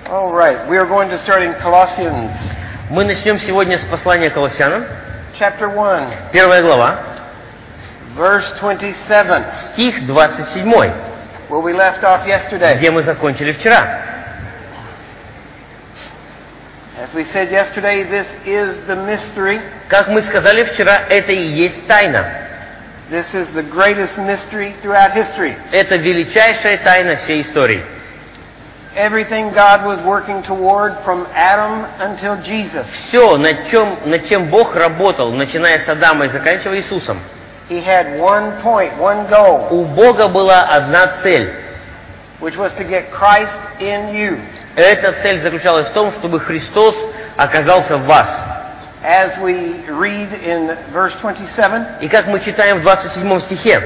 All right, we are going to start in Colossians. Мы начнем сегодня с послания Колоссянам, Chapter 1, 1 глава, verse 27, стих 27, where we left off yesterday. где мы закончили вчера. As we said yesterday, this is the mystery. Как мы сказали вчера, это и есть тайна. This is the greatest mystery throughout history. Это величайшая тайна всей истории. Everything God was working toward from Adam until Jesus. Все, над чем Бог работал, начиная с Адама и заканчивая Иисусом, He had one point, one goal, у Бога была одна цель. which was to get Christ in you. Эта цель заключалась в том, чтобы Христос оказался в вас. As we read in verse 27, И как мы читаем в 27 стихе,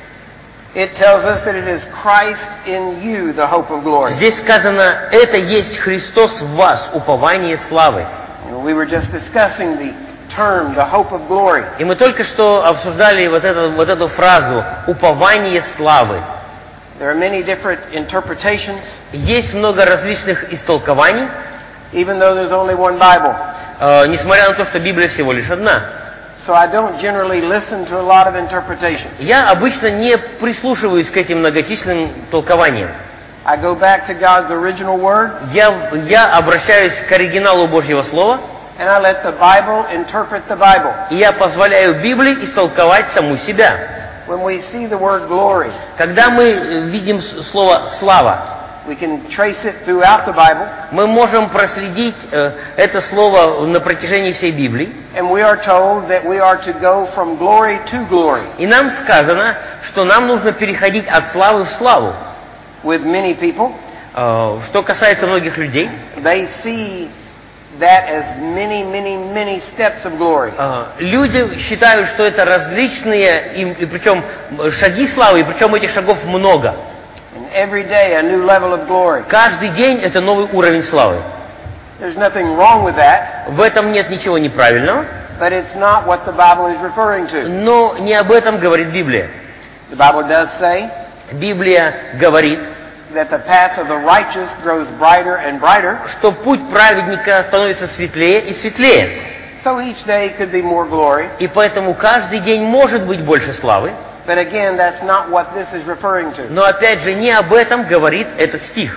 it tells us that it is Christ in you, the hope of glory. здесь сказано, это есть Христос в вас, упование славы. We were just discussing the term, the hope of glory. И мы только что обсуждали вот эту фразу «упование славы». There are many different interpretations, Есть много различных истолкований, even though there's only one Bible. Несмотря на то, что Библия всего лишь одна. So I don't generally listen to a lot of interpretations. Я обычно не прислушиваюсь к этим многочисленным толкованиям. I go back to God's original word, Я обращаюсь к оригиналу Божьего Слова, and I let the Bible interpret the Bible. и я позволяю Библии истолковать саму себя. When we see the word glory, Когда мы видим слово «слава», we can trace it throughout the Bible, мы можем проследить это слово на протяжении всей Библии. and we are told that we are to go from glory to glory. И нам сказано, что нам нужно переходить от славы в славу. With many people, Что касается многих людей, they see that as many steps of glory. люди считают, что это различные, и причем шаги славы, и причем этих шагов много. And every day a new level of glory. Каждый день это новый уровень славы. There's nothing wrong with that, В этом нет ничего неправильного, but it's not what the Bible is referring to. но не об этом говорит Библия. The Bible does say Библия говорит, that the path of the righteous grows brighter and brighter, что путь праведника становится светлее и светлее. so each day could be more glory. И поэтому каждый день может быть больше славы. But again, that's not what this is referring to. Но опять же, не об этом говорит этот стих.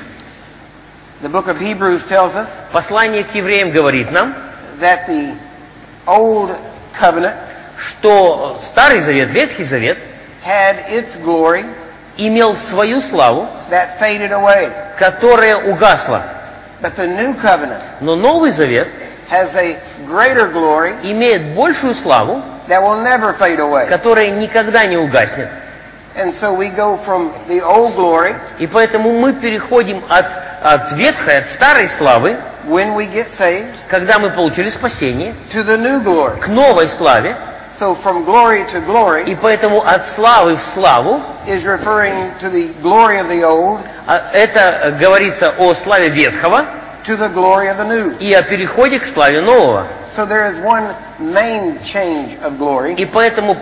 The book of Hebrews tells us Послание к евреям говорит нам, that the old covenant что Старый Завет, Ветхий Завет, had its glory имел свою славу, that faded away. которая угасла. But the new covenant Но Новый Завет has a greater glory имеет большую славу, that will never fade away. которая никогда не угаснет. And so we go from the old glory, И поэтому мы переходим от ветхой, от старой славы, when we get saved, когда мы получили спасение, to the new glory. к новой славе. So from glory to glory И поэтому от славы в славу, is referring to the glory of the old это говорится о славе ветхого to the glory of the new. и о переходе к славе нового. So there is one main change of glory, И поэтому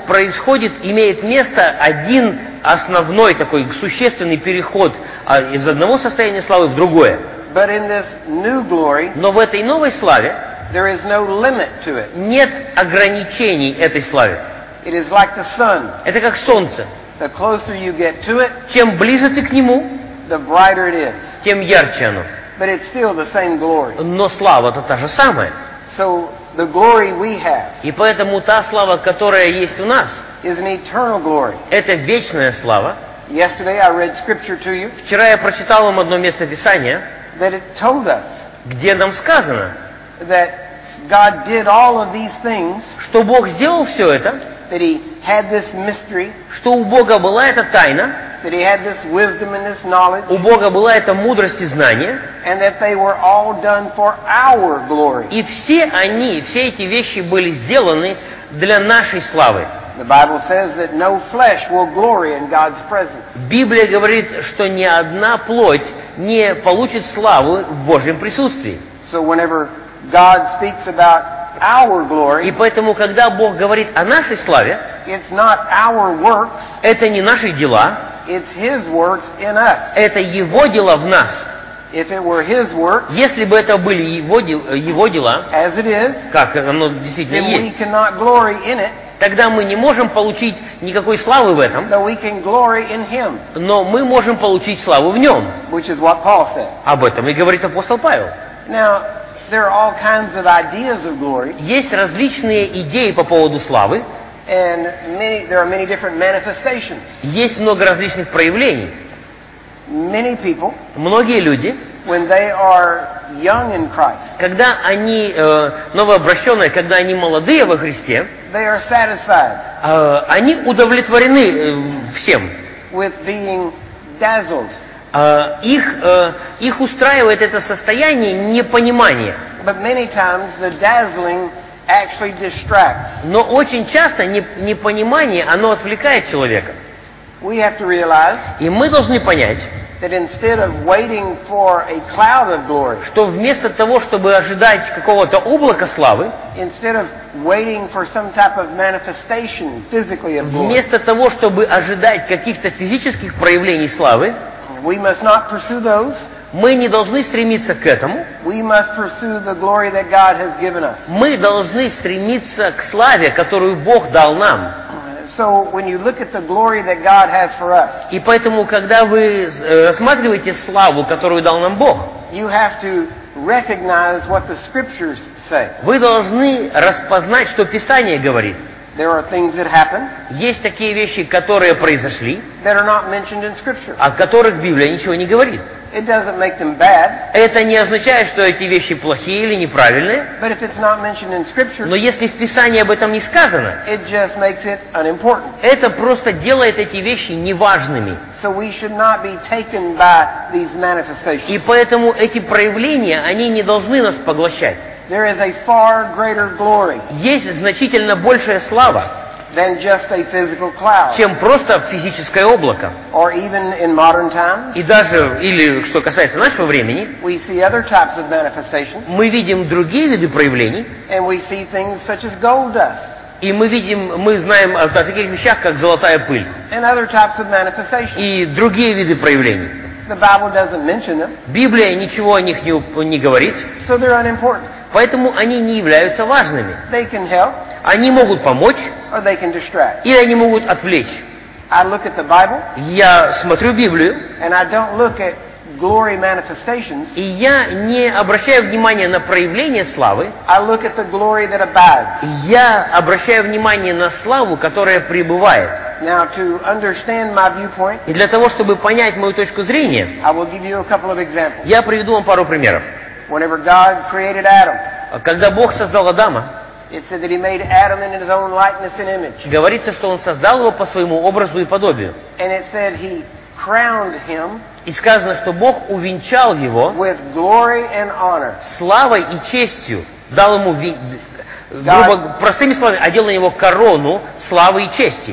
имеет место один основной такой существенный переход из одного состояния славы в другое. but in this new glory Но в этой новой славе there is no limit to it. нет ограничений этой славе. It is like the sun. Это как солнце. The closer you get to it, Чем ближе ты к нему, the brighter it is. тем ярче оно. But it's still the same glory. Но слава-то та же самая. So the glory we have И поэтому та слава, которая есть у нас, is an eternal glory. это вечная слава. Yesterday I read scripture to you Вчера я прочитал вам одно место Писания, that it told us где нам сказано, that God did all of these things, что Бог сделал все это, that He had this mystery, что у Бога была эта тайна, that He had this wisdom and this knowledge, у Бога была эта мудрость и знание, and that they were all done for our glory. и все эти вещи были сделаны для нашей славы. The Bible says that no flesh will glory in God's presence. Библия говорит, что ни одна плоть не получит славу в Божьем присутствии. So whenever God speaks about our И glory, поэтому, когда Бог говорит о нашей славе, it's not our works, это не наши дела, it's His works in us. это Его дела в нас. if it were His work, Если бы это были Его дела, as it is, как оно действительно then we есть, cannot glory in it, тогда мы не можем получить никакой славы в этом, but we can glory in Him, но мы можем получить славу в Нем. which is what Paul said. Об этом и говорит апостол Павел. Now, there are all kinds of ideas of glory, Есть различные идеи по поводу славы, and there are many different manifestations. есть много различных проявлений. Many people, Многие люди, when they are young in Christ, когда они новообращенные, когда они молодые во Христе, they are satisfied они удовлетворены всем. with being dazzled. Их устраивает это состояние непонимания. But many times the dazzling actually distracts. Но очень часто непонимание, оно отвлекает человека. We have to realize И мы должны понять, that instead of waiting for a cloud of glory, что вместо того, чтобы ожидать какого-то облака славы, instead of waiting for some type of manifestation physically of glory, вместо того, чтобы ожидать каких-то физических проявлений славы, we must not pursue those. мы не должны стремиться к этому. We must pursue the glory that God has given us. Мы должны стремиться к славе, которую Бог дал нам. So when you look at the glory that God has for us, И поэтому, когда вы рассматриваете славу, которую дал нам Бог, you have to recognize what the scriptures say. вы должны распознать, что Писание говорит. There are things that happen Есть такие вещи, которые произошли, that are not mentioned in scripture. о которых Библия ничего не говорит. It doesn't make them bad, Это не означает, что эти вещи плохие или неправильные, but if it's not mentioned in scripture, но если в Писании об этом не сказано, it just makes it unimportant. это просто делает эти вещи неважными. So we should not be taken by these И manifestations. поэтому эти проявления, они не должны нас поглощать. There is a far greater glory Есть значительно большая слава, than just a physical cloud. чем просто физическое облако. Or even in modern times, И даже, или что касается нашего времени, we see other types of manifestations, мы видим другие виды проявлений, and we see things such as gold dust, и мы знаем о таких вещах, как золотая пыль, and other types of manifestations. и другие виды проявлений. The Bible doesn't mention them, Библия ничего о них не говорит, so they're unimportant. поэтому они не являются важными. They can help, Они могут помочь, or they can distract. или они могут отвлечь. I look at the Bible, Я смотрю Библию, and I don't look at glory manifestations. и я не обращаю внимания на проявление славы, I look at the glory that abides. я обращаю внимание на славу, которая пребывает. Now, to understand my viewpoint, И для того, чтобы понять мою точку зрения, I will give you a couple of examples. я приведу вам пару примеров. Whenever God created Adam, Когда Бог создал Адама, it said that He made Adam in His own likeness and image. говорится, что Он создал его по своему образу и подобию. And it said He crowned him И сказано, что Бог увенчал его with glory and honor. славой и честью, дал ему, грубо, простыми словами, одел на него корону славы и чести.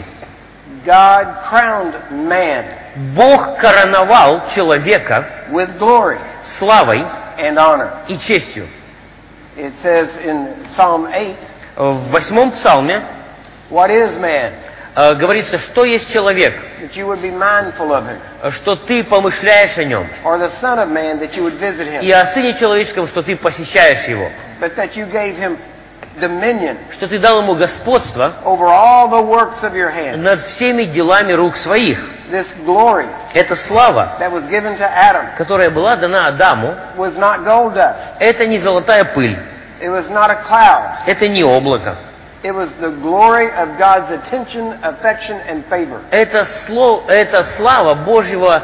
God crowned man Бог короновал человека with glory славой and honor. и честью. It says in Psalm 8, В 8 псалме what is man? Говорится, что есть человек, That you would be mindful of him. что ты помышляешь о нем, Or the son of man, that you would visit и him. о Сыне Человеческом, что ты посещаешь его, But that you gave him dominion что ты дал ему господство over all the works of your hand. над всеми делами рук своих. This glory Эта слава, that was given to Adam которая была дана Адаму, was not gold dust. это не золотая пыль, It was not a cloud. это не облако. It was the glory of God's attention, affection, and favor. Это слава Божьего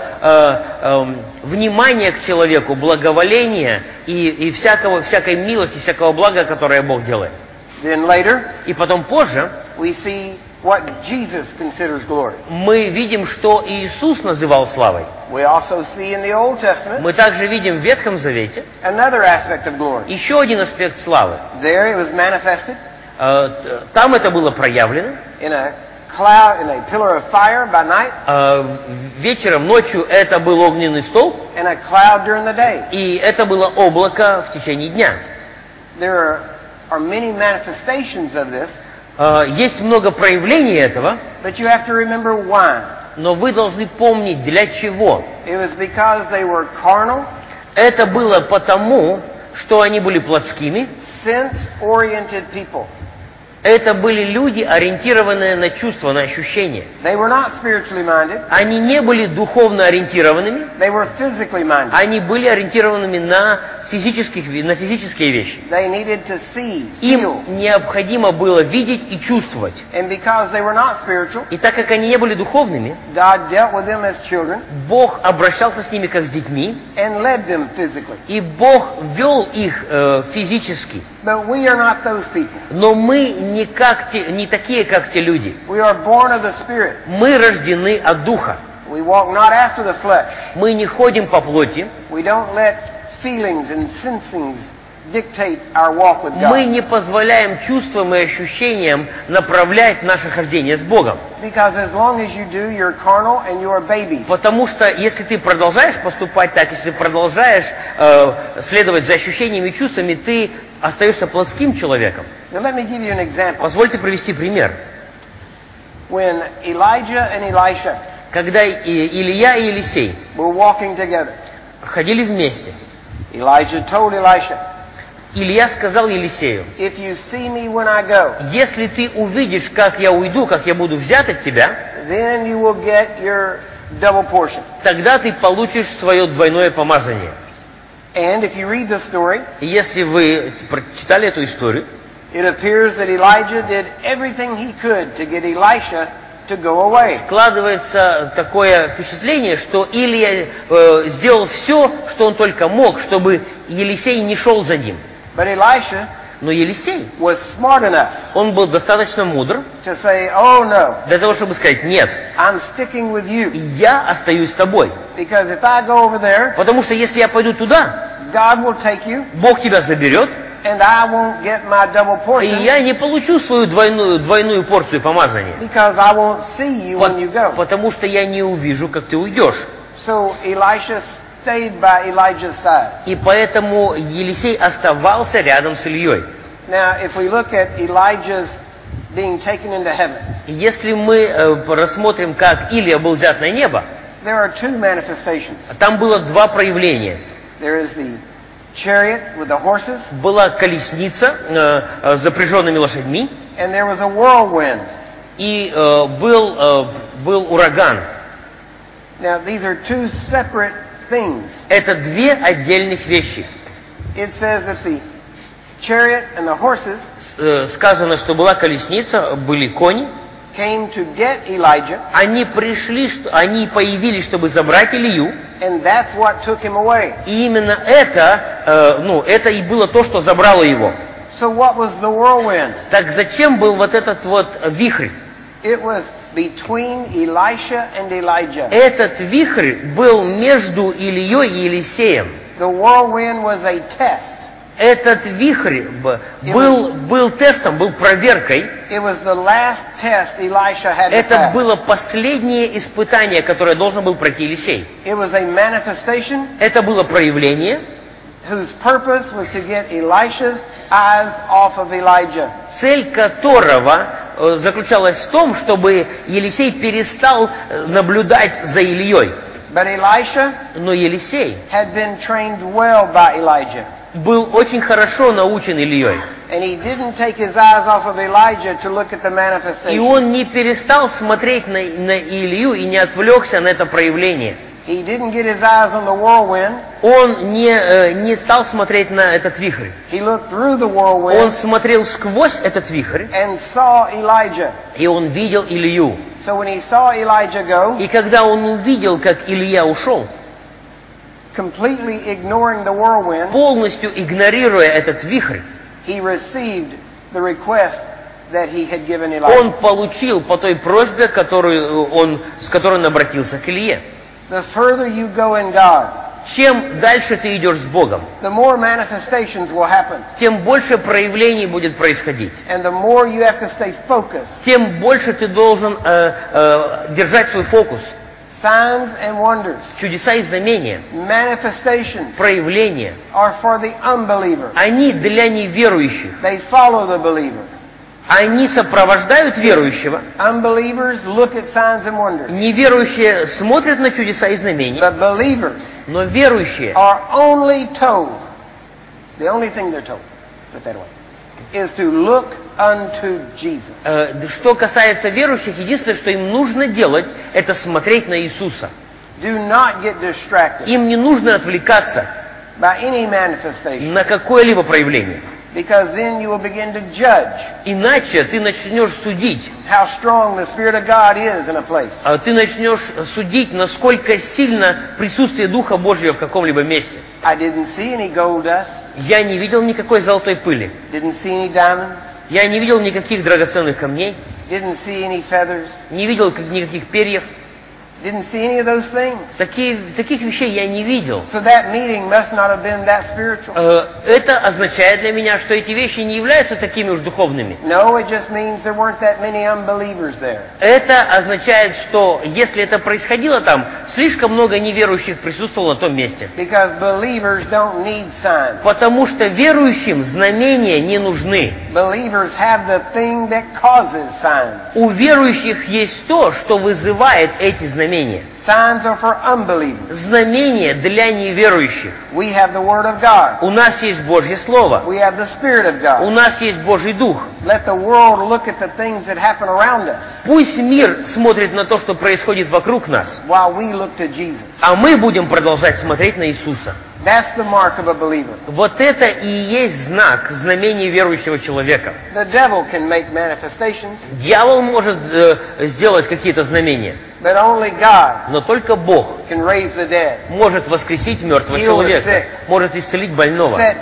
внимания к человеку, благоволения и всякой милости, всякого блага, которое Бог делает. Then later, И потом позже we see what Jesus considers glory. мы видим, что Иисус называл славой. We also see in the Old Testament Мы также видим в Ветхом Завете another aspect of glory. еще один аспект славы. There it was manifested Там это было проявлено. in a cloud, in a pillar of fire by night, Вечером, ночью это был огненный столб, and a cloud during the day. и это было облако в течение дня. There are many manifestations of this, Есть много проявлений этого, but you have to remember why. но вы должны помнить, для чего. It was because they were carnal, Это было потому, что они были плотскими. Sense-oriented people. Это были люди, ориентированные на чувства, на ощущения. They were not spiritually minded. Они не были духовно ориентированными. They were physically minded. Они были ориентированными на физические вещи. They needed to see, Им feel. необходимо было видеть и чувствовать. And because they were not spiritual, И так как они не были духовными, God dealt with them as children Бог обращался с ними как с детьми, and led them physically. и Бог вел их физически. But we are not those people. Но мы не такие, как те люди. We are born of the Spirit. Мы рождены от Духа. We walk not after the flesh. Мы не ходим по плоти. We don't let feelings and sensings dictate our walk with Мы God. не позволяем чувствам и ощущениям направлять наше хождение с Богом. Because as long as you do, you're carnal and you're babies. Потому что если ты продолжаешь поступать так, если ты продолжаешь следовать за ощущениями и чувствами, ты остаешься плотским человеком. Now let me give you an example. Позвольте привести пример. When Elijah and Elisha Когда Илья и Елисей were walking together, ходили вместе, Elijah told Elisha, Илья сказал Елисею: if you see me when I go, если ты увидишь, как я уйду, как я буду взят от тебя, then you will get your double portion. тогда ты получишь свое двойное помазание. And if you read the story, И если вы прочитали эту историю, it appears that Elijah did everything he could to get Elisha to go away. складывается такое впечатление, что Илья сделал все, что он только мог, чтобы Елисей не шел за ним. But Elisha Но Елисей, was smart enough он был достаточно мудр to say, oh no, для того, чтобы сказать: нет, I'm sticking with you. я остаюсь с тобой. Because if I go over there, Потому что если я пойду туда, God will take you Бог тебя заберет, and I won't get my double и portion я не получу свою двойную порцию помазания. because I won't see you when you go. Потому что я не увижу, как ты уйдешь. So Elisha stayed by Elijah's side. И поэтому Елисей оставался рядом с Ильей. Now, if we look at Elijah's being taken into heaven, Если мы рассмотрим, как Илия был взят на небо, there are two manifestations. там было два проявления. There is the chariot with the horses, Была колесница с запряженными лошадьми, and there was a whirlwind. и был ураган. Now, these are two separate things. Это две отдельных вещи. It says that the chariot and the horses Сказано, что была колесница, были кони. came to get Elijah, Они появились, чтобы забрать Илью. and that's what took him away. И именно это и было то, что забрало его. So what was the whirlwind? Так зачем был вот этот вот вихрь? It was between Elisha and Elijah. Этот вихрь был между Ильей и Елисеем. The whirlwind was a test. Этот вихрь был тестом, был проверкой. It was the last test Elisha had to Это pass. было последнее испытание, которое должен был пройти Елисей. It was a manifestation Это было проявление, whose purpose was to get Elisha's eyes off of Elijah. цель которого заключалась в том, чтобы Елисей перестал наблюдать за Ильей. But Elisha Но Елисей had been trained well by Elijah. был очень хорошо научен Ильей. And he didn't take his eyes off of Elijah to look at the И manifestation. он не перестал смотреть на Илью и не отвлекся на это проявление. He didn't get his eyes on the whirlwind. Он не стал смотреть на этот вихрь. He looked through the Он whirlwind смотрел сквозь этот вихрь, and saw Elijah. и он видел Илью. So when he saw Elijah go, И когда он увидел, как Илья ушел, completely ignoring the whirlwind, полностью игнорируя этот вихрь, he received the request that he had given он Elijah. получил по той просьбе, с которой он обратился к Илье. The further you go in God, Чем дальше ты идешь с Богом, the more manifestations will happen. тем больше проявлений будет происходить. And the more you have to stay focused. Тем больше ты должен держать свой фокус. Signs and wonders, Чудеса и знамения, manifestations проявления, are for the unbeliever. они для неверующих. They follow the believer. Они сопровождают верующего. Unbelievers look at signs and wonders. Неверующие смотрят на чудеса и знамения. But believers Но верующие are only told, the only thing they're told, put that away, is to look unto Jesus. Что касается верующих, единственное, что им нужно делать, это смотреть на Иисуса. Do not get distracted Им не нужно отвлекаться by any manifestation, на какое-либо проявление. because then you will begin to judge Иначе ты начнешь судить. how strong the Spirit of God is in a place. Ты начнешь судить, насколько сильно присутствие Духа Божьего в каком-либо месте. I didn't see any gold dust, Я не видел никакой золотой пыли. didn't see any diamonds, Я не видел никаких драгоценных камней. didn't see any feathers, Не видел никаких перьев. didn't see any of those things. Таких вещей я не видел. So that meeting must not have been that spiritual. Это означает для меня, что эти вещи не являются такими уж духовными. No, it just means there weren't that many unbelievers there. Это означает, что если это происходило там, слишком много неверующих присутствовало на том месте. Because believers don't need signs. Потому что верующим знамения не нужны. Believers have the thing that causes signs. У верующих есть то, что вызывает эти знамения. Signs are for unbelievers. Знамения для неверующих. We have the Word of God. У нас есть Божье Слово. We have the Spirit of У God. нас есть Божий Дух. Let the world look at the things that happen around us Пусть мир смотрит на то, что происходит вокруг нас, while we look to Jesus. а мы будем продолжать смотреть на Иисуса. That's the mark of a believer. Вот это и есть знак, знамение верующего человека. The devil can make manifestations, Дьявол может сделать какие-то знамения, but only God но только Бог can raise the dead, может воскресить мертвого Heal the человека, sick. может исцелить больного, set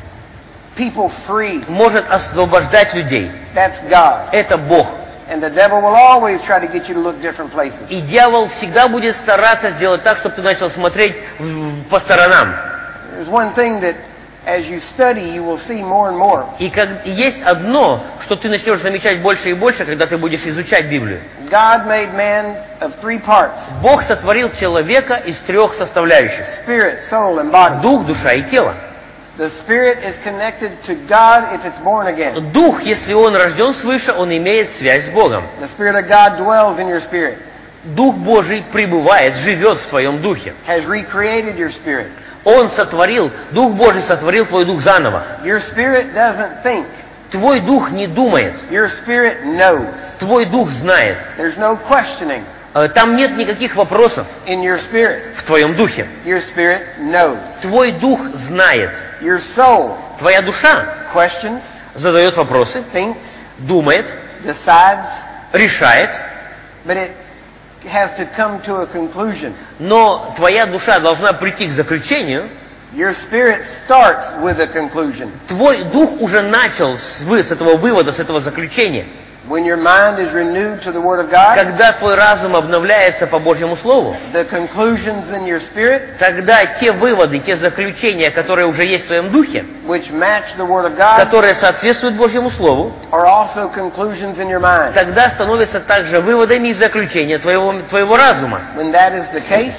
people free. может освобождать людей. That's God. Это Бог. And the devil will always try to get you to look different places. И дьявол всегда будет стараться сделать так, чтобы ты начал смотреть по сторонам. There's one thing that as you study, you will see more and more. И есть одно, что ты начнешь замечать больше и больше, когда ты будешь изучать Библию. God made man of three parts: Бог сотворил человека из трех составляющих. spirit, soul, and body. Дух, душа и тело. The spirit is connected to God if it's born again. Дух, если он рожден свыше, он имеет связь с Богом. The Spirit of God dwells in your spirit, Дух Божий пребывает, живет в твоем духе. has recreated your spirit. Он сотворил, Дух Божий сотворил твой дух заново. Your spirit doesn't think. Твой дух не думает, Your spirit knows. твой дух знает. There's no questioning Там нет никаких вопросов in your spirit. в твоем духе. Your spirit knows. Твой дух знает. Your soul Твоя душа questions, задает вопросы, thinks, думает, decides, решает, but it has to come to a conclusion. но твоя душа должна прийти к заключению. Your spirit starts with a conclusion. Твой дух уже начал с этого вывода, с этого заключения. When your mind is renewed to the Word of God, Когда твой разум обновляется по Божьему Слову, the conclusions in your spirit, тогда те выводы, те заключения, которые уже есть в твоем духе, which match the Word of God, которые соответствуют Божьему Слову, are also conclusions in your mind. тогда становятся также выводами и заключения твоего разума. When that is the case,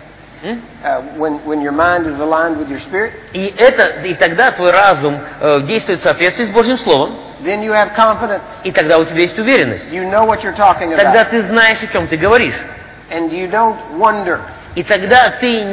when your mind is aligned with your spirit, И тогда твой разум действует в соответствии с Божьим Словом, then you have confidence. и тогда у тебя есть уверенность. You know what you're talking Тогда about. ты знаешь, о чем ты говоришь. And you don't wonder. И тогда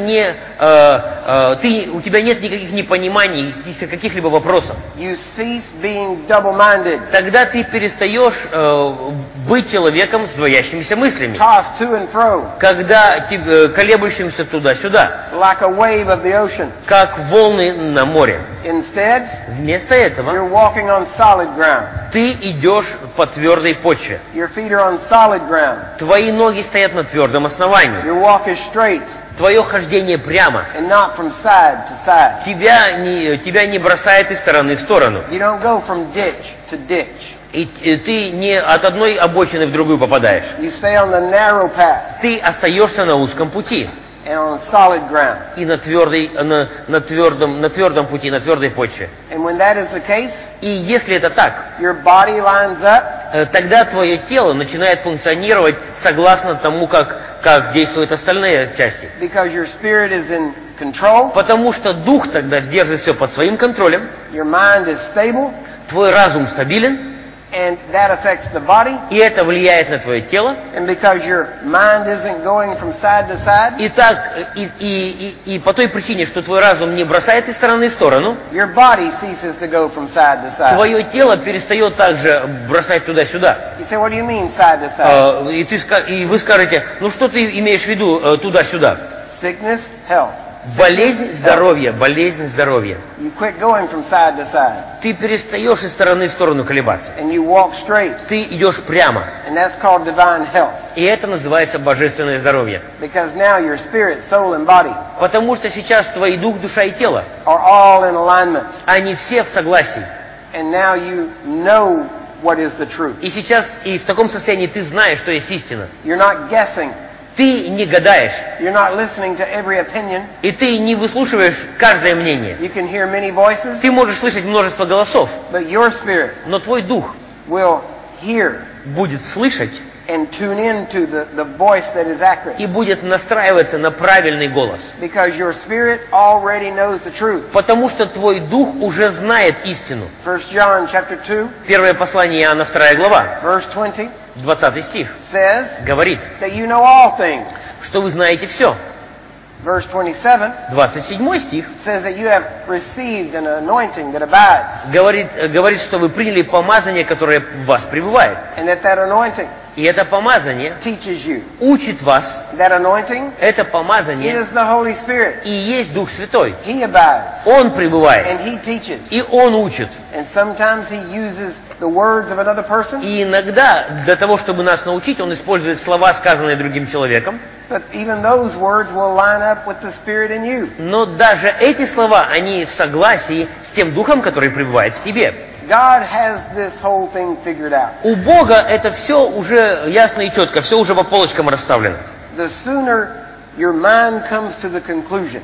у тебя нет никаких непониманий, каких-либо вопросов. You cease being double-minded, Тогда ты перестаешь быть человеком с двоящимися мыслями, tossed to and fro, когда колеблющимся туда-сюда, like a wave of the ocean. как волны на море. Instead, Вместо этого you're walking on solid ground. ты идешь по твердой почве. Your feet are on solid ground. Твои ноги стоят на твердом основании. Your walk is straight Твое хождение прямо. and not from side to side. Тебя не бросает из стороны в сторону. You don't go from ditch to ditch. И ты не от одной обочины в другую попадаешь. You stay on the narrow path Ты остаешься на узком пути and on solid ground. и на твердом пути, на твердой почве. And when that is the case, И если это так, your body lines up, тогда твое тело начинает функционировать согласно тому, как действуют остальные части. because your spirit is in control, Потому что дух тогда держит все под своим контролем, your mind is stable, твой разум стабилен, And that affects the body. И это влияет на твое тело. And because your mind isn't going from side to side, И по той причине, что твой разум не бросает из стороны в сторону, your body ceases to go from side to side. твое тело перестает также бросать туда-сюда. You say, what do you mean side to side? И вы скажете, ну что ты имеешь в виду туда-сюда? Sickness, health. Болезнь, здоровье, болезнь, здоровье. You quit going from side to side. Ты перестаешь из стороны в сторону колебаться. And you walk straight. Ты идешь прямо. And that's called divine health. И это называется божественное здоровье. Because now your spirit, soul, and body Потому что сейчас твой дух, душа и тело, are all in alignment. они все в согласии. And now you know what is the truth. И сейчас, и в таком состоянии ты знаешь, что есть истина. You're not guessing. Ты не гадаешь. You're not listening to every opinion. И ты не выслушиваешь каждое мнение. You can hear many voices, Ты можешь слышать множество голосов, but your spirit но твой дух will hear будет слышать and tune into the voice that is accurate. и будет настраиваться на правильный голос. Because your spirit already knows the truth. Потому что твой дух уже знает истину. 1 John chapter 2, Первое послание Иоанна, 2 глава, verse 20 20 стих, says говорит, that you know all things. что вы знаете все. Verse 27 27 стих says that you have received an anointing that abides. говорит, что вы приняли помазание, которое в вас пребывает. And that anointing И это помазание teaches you. учит вас. That anointing Это помазание is the Holy Spirit. и есть Дух Святой. He abides. Он пребывает. And He teaches. И Он учит. And sometimes He uses the words of another person. И иногда, для того, чтобы нас научить, Он использует слова, сказанные другим человеком. But even those words will line up with the Spirit in you. Но даже эти слова, они в согласии с тем Духом, который пребывает в тебе. God has this whole thing figured out. У Бога это все уже ясно и четко, все уже по полочкам расставлено. The sooner your mind comes to the conclusion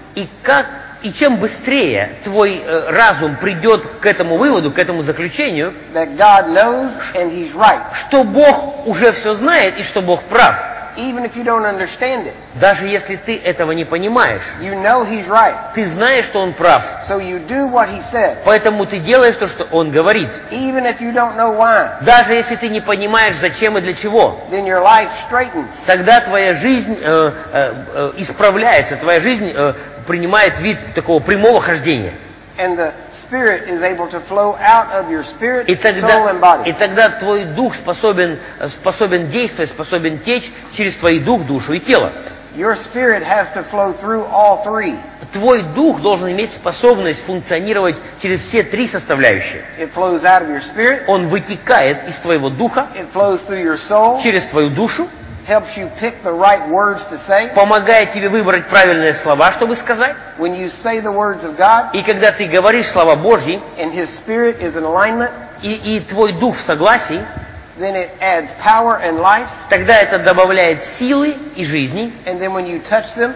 И чем быстрее твой разум придет к этому выводу, к этому заключению, that God knows and He's right, что Бог уже все знает и что Бог прав, even if you don't understand it, даже если ты этого не понимаешь, you know He's right, ты знаешь, что Он прав, so you do what He said, поэтому ты делаешь то, что Он говорит. even if you don't know why, Даже если ты не понимаешь, зачем и для чего, then your life straightens. тогда твоя жизнь исправляется, твоя жизнь принимает вид такого прямого хождения. And the Spirit is able to flow out of your spirit, И soul, and body. тогда твой дух способен действовать, способен течь через твой дух, душу и тело. Your spirit has to flow through all three. Твой дух должен иметь способность функционировать через все три составляющие. It flows out of your spirit, Он вытекает из твоего духа, it flows through your soul, через твою душу, helps you pick the right words to say. помогает тебе выбрать правильные слова, чтобы сказать. When you say the words of God, И когда ты говоришь слова Божьи, and His Spirit is in alignment, и твой дух в согласии, then it adds power and life. тогда это добавляет силы и жизни, And then when you touch them,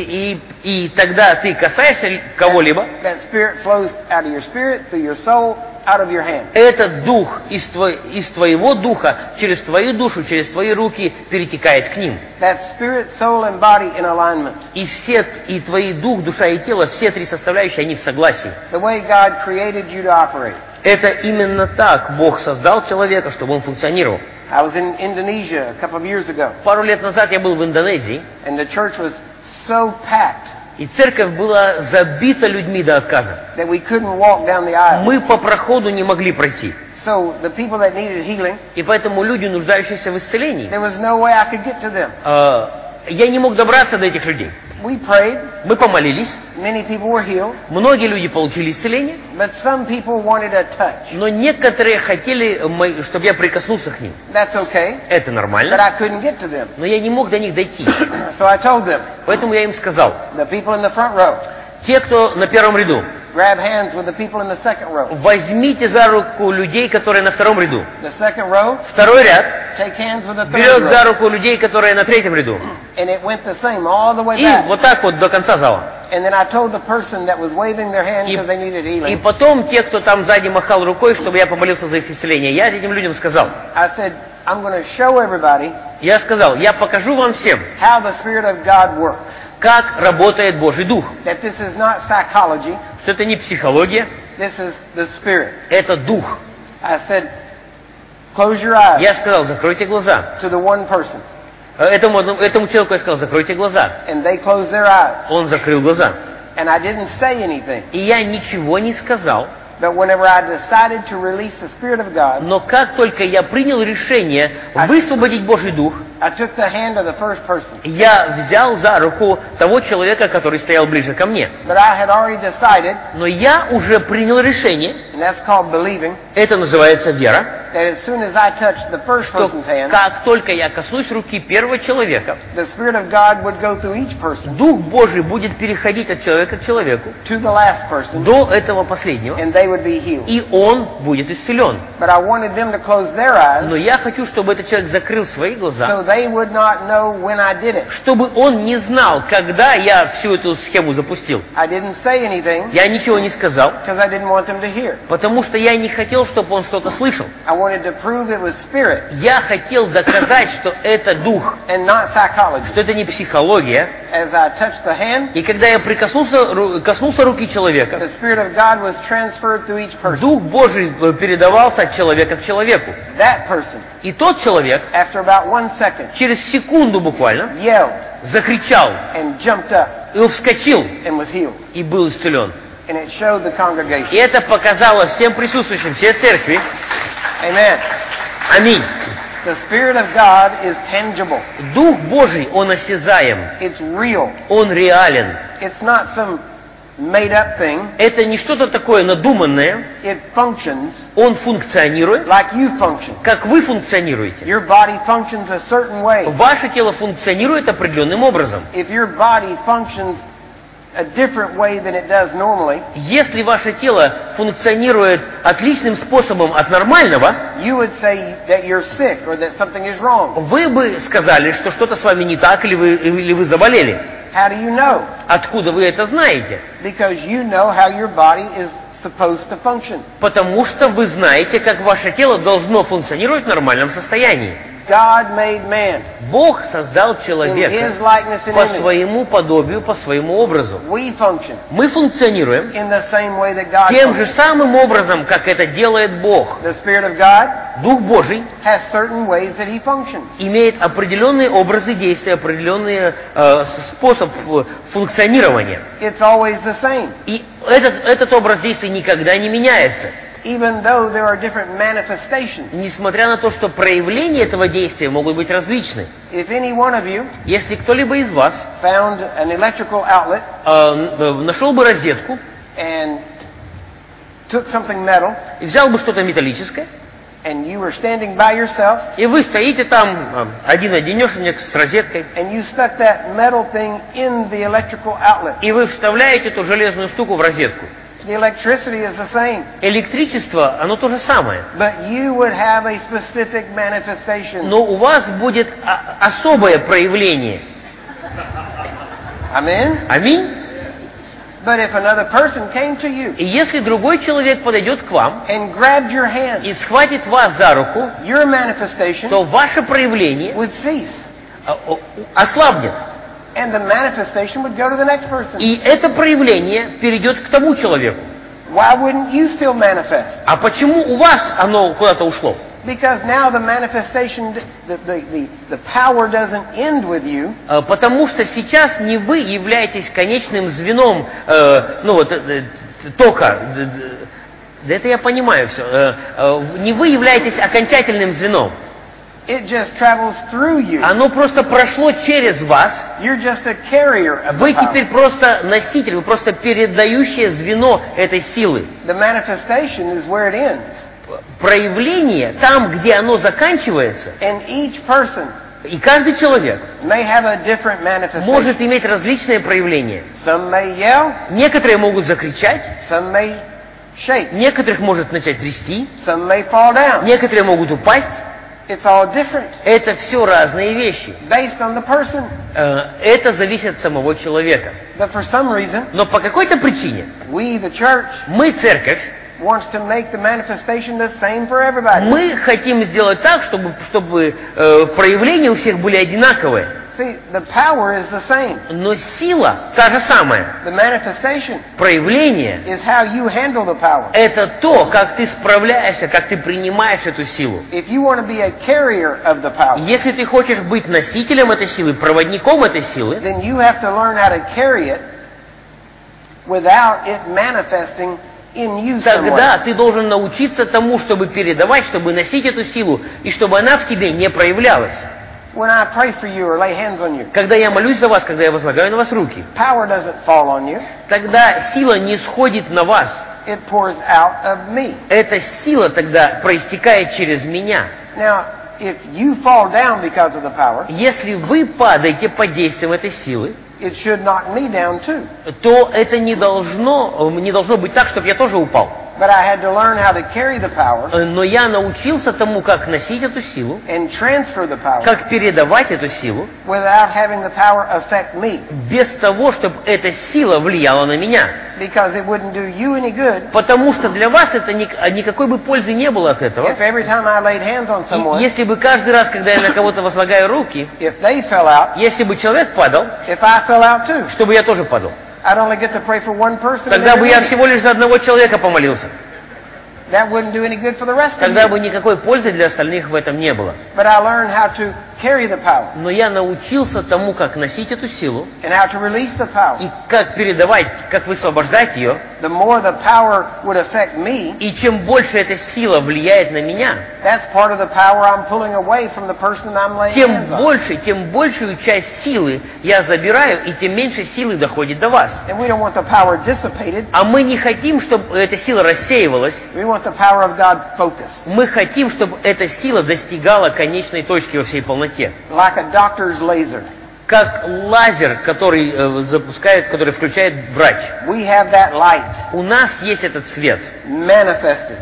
и тогда ты касаешься кого-либо, that Spirit flows out of your spirit, through your soul, out of your hand. этот дух из твоего духа через твою душу, через твои руки перетекает к ним. That spirit, soul, and body in alignment. И твои дух, душа и тело, все три составляющие, они в согласии. The way God created you to operate. Это именно так Бог создал человека, чтобы он функционировал. I was in Indonesia a couple of years ago, Пару лет назад я был в Индонезии, and the church was so packed и церковь была забита людьми до отказа. that we couldn't walk down the aisle. Мы по проходу не могли пройти. So the people that needed healing, И поэтому люди, нуждающиеся в исцелении, there was no way I could get to them. я не мог добраться до этих людей. We prayed, Мы помолились, many people were healed, многие люди получили исцеление, but some people wanted a touch. но некоторые хотели, чтобы я прикоснулся к ним. That's okay, Это but нормально, I couldn't get to them. но я не мог до них дойти. So I told them, Поэтому я им сказал, the people in the front row, те, кто на первом ряду, grab hands with the people in the second row. возьмите за руку людей, которые на втором ряду. The second row, Второй ряд take hands with the third берет за row. руку людей, которые на третьем ряду. And it went the same all the way И back. вот так вот до конца зала. And then I told the person that was waving their hand because they needed И healing, потом те, кто там сзади махал рукой, чтобы я помолился за их исцеление, я этим людям сказал, I said, I'm going to show everybody я сказал, я покажу вам всем, how the Spirit of God works. как работает Божий Дух. That this is not psychology, Что это не психология, this is the Spirit. это Дух. I said, Close your eyes. Я сказал, закройте глаза. To the one person. Этому человеку я сказал, закройте глаза. And they closed their eyes. Он закрыл глаза. And I didn't say anything. И я ничего не сказал. But whenever I decided to release the Spirit of God, Но как только я принял решение высвободить Божий Дух, I took the hand of the first person. я взял за руку того человека, который стоял ближе ко мне. But I had already decided, Но я уже принял решение, and that's called believing, это называется вера, that as soon as I touched the first что person's hand, как только я коснусь руки первого человека, the Spirit of God would go through each person Дух Божий будет переходить от человека к человеку to the last person, до этого последнего, and they would be healed. и он будет исцелен. But I wanted them to close their eyes Но я хочу, чтобы этот человек закрыл свои глаза, so they would not know when I did it. чтобы он не знал, когда я всю эту схему запустил. I didn't say anything Я ничего не сказал, because I didn't want them to hear. потому что я не хотел, чтобы он что-то слышал. I wanted to prove it was spirit Я хотел доказать, что это дух, and not psychology. что это не психология. As I touched the hand, И когда я коснулся руки человека, the Spirit of God was transferred to each person. Дух Божий передавался от человека к человеку. That person, И тот человек after about 1 second, через секунду буквально yelled закричал, and jumped up и он вскочил, and was healed. и был исцелен. And it showed the И congregation. это показало всем присутствующим, всей церкви. Amen. Аминь. The Spirit of God is tangible. Дух Божий, Он осязаем, It's real. Он реален. It's not some made-up thing. Это не что-то такое надуманное. It functions Он функционирует, like you function. как вы функционируете. Your body functions a certain way. Ваше тело функционирует определенным образом. If your body functions a different way than it does normally, Если ваше тело функционирует отличным способом от нормального, you would say that you're sick or that something is wrong. вы бы сказали, что что-то с вами не так, или вы заболели. How do you know? Откуда вы это знаете? Because you know how your body is supposed to function. Потому что вы знаете, как ваше тело должно функционировать в нормальном состоянии. God made man Бог создал in His человека likeness and по image. своему подобию, по своему образу. We function Мы функционируем in the same way that God тем же functions. самым образом, как это делает Бог. The Spirit of God Дух Божий has certain ways that He functions. имеет определенные образы действия, определенный способ функционирования. It's always the same. И этот образ действия никогда не меняется. Even though there are different manifestations. Несмотря на то, что проявления этого действия могут быть различны. If any one of you Если кто-либо из вас found an electrical outlet нашел бы розетку and took something metal, и взял бы что-то металлическое, and you were standing by yourself, и вы стоите там один-одинешенек с розеткой, and you stuck that metal thing in the electrical outlet, и вы вставляете эту железную штуку в розетку. the electricity is the same, Электричество, оно то же самое. but you would have a specific manifestation. Но у вас будет особое проявление. Amen? Аминь. But if another person came to you И если другой человек подойдет к вам and grabbed your hand, и схватит вас за руку, your manifestation то ваше проявление would cease, ослабнет. and the manifestation would go to the next person. И это проявление перейдет к тому человеку. Why wouldn't you still manifest? А почему у вас оно куда-то ушло? Because now the manifestation, the power doesn't end with you. Потому что сейчас не вы являетесь конечным звеном тока. Да это я понимаю все. Не вы являетесь окончательным звеном. It just travels through you. Оно просто прошло через вас. You're just a carrier of the Вы power. теперь просто носитель, вы просто передающее звено этой силы. The manifestation is where it ends. Проявление там, где оно заканчивается, And each person и каждый человек may have a different manifestation. может иметь различные проявления. Some may yell, Некоторые могут закричать, some may shake, некоторых может начать трясти, some may fall down. некоторые могут упасть. It's all different Это все разные вещи. based on the person. Это зависит от самого человека. But for some reason, Но по какой-то причине we, the church, мы, церковь, wants to make the manifestation the same for everybody. мы хотим сделать так, чтобы проявления у всех были одинаковые. see, the power is the same. Но сила та же самая. The manifestation Проявление is how you handle the power. — это то, как ты справляешься, как ты принимаешь эту силу. If you want to be a carrier of the power, Если ты хочешь быть носителем этой силы, проводником этой силы, then you have to learn how to carry it without it manifesting in you some тогда way. ты должен научиться тому, чтобы передавать, чтобы носить эту силу, и чтобы она в тебе не проявлялась. When I pray for you or lay hands on you, Когда я молюсь за вас, когда я возлагаю на вас руки, power doesn't fall on you. тогда сила не сходит на вас. It pours out of me. Эта сила тогда проистекает через меня. Now, if you fall down because of the power, Если вы падаете под действием этой силы, it should knock me down too. то это не должно быть так, чтобы я тоже упал. But I had to learn how to carry the power Но я научился тому, как носить эту силу, and transfer the power как передавать эту силу, without having the power affect me, без того, чтобы эта сила влияла на меня. because it wouldn't do you any good Потому что для вас это никакой бы пользы не было от этого. if every time I laid hands on И someone, если бы каждый раз, когда я на кого-то возлагаю руки, if they fell out, если бы человек падал, if I fell out too, чтобы я тоже падал, I'd only get to pray for one person. in тогда бы every я meeting. всего лишь за одного человека помолился. That wouldn't do any good for the rest of Тогда бы you. никакой пользы для остальных в этом не было. But I learned how to carry the power Но я научился тому, как носить эту силу and how to release the power. и как передавать, как высвобождать ее. The more the power would affect me, И чем больше эта сила влияет на меня, that's part of the power I'm pulling away from the person I'm laying hands on. тем большую часть силы я забираю, и тем меньше силы доходит до вас. And we don't want the power dissipated. А мы не хотим, чтобы эта сила рассеивалась. We want the power of God focused, Мы хотим, чтобы эта сила достигала конечной точки во всей полноте. like a doctor's laser. Как лазер, который запускает, который включает врач. We have that light У нас есть этот свет, manifested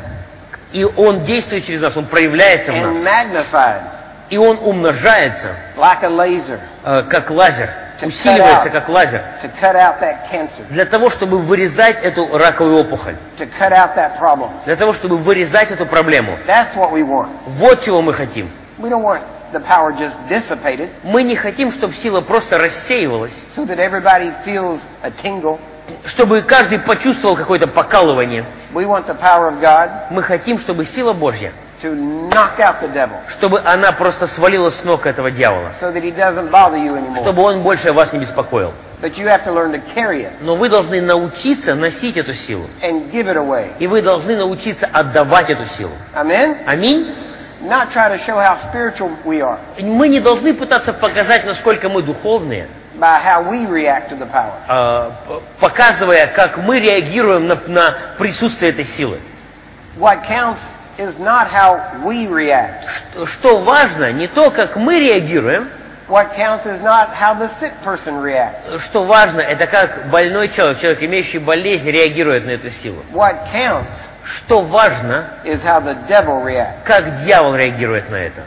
и он действует через нас, он проявляется в and нас, magnified и он умножается, like a laser как лазер, усиливается как лазер, to cut out that cancer, для того, чтобы вырезать эту раковую опухоль, to cut out that problem. для того, чтобы вырезать эту проблему. That's what we want. Вот чего мы хотим. We don't want the power just dissipated Мы не хотим, чтобы сила просто рассеивалась, so that everybody feels a tingle. чтобы каждый почувствовал какое-то покалывание. We want the power of God Мы хотим, чтобы сила Божья, to knock out the devil чтобы она просто свалила с ног этого дьявола, so that he doesn't bother you anymore. чтобы он больше вас не беспокоил. But you have to learn to carry it Но вы должны научиться носить эту силу. and give it away. И вы должны научиться отдавать эту силу. Amen? Аминь. Not try to show how spiritual we are Мы не должны пытаться показать, насколько мы духовные, by how we react to the power. показывая, как мы реагируем на присутствие этой силы. What counts is not how we react. Что важно, не то, как мы реагируем, What counts is not how the sick person reacts. что важно, это как больной человек, имеющий болезнь, реагирует на эту силу. What counts Что важно, is how the devil reacts. как дьявол реагирует на это.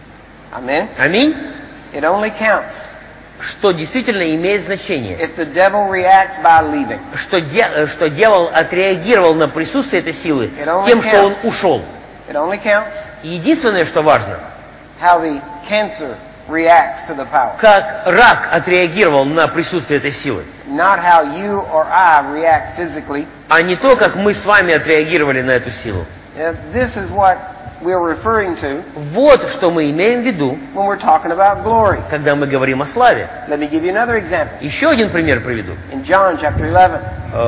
Amen? Аминь. It only counts Что действительно имеет значение. if the devil reacts by leaving. Что дьявол отреагировал на присутствие этой силы тем, что он ушел. It only counts И единственное, что важно, how the cancer reacts to the power. как рак отреагировал на присутствие этой силы. Not how you or I react physically. А не то, как мы с вами отреагировали на эту силу. This is what we're referring to Вот что мы имеем в виду, when we're talking about glory. когда мы говорим о славе. Let me give you another example. Еще один пример приведу. In John chapter 11,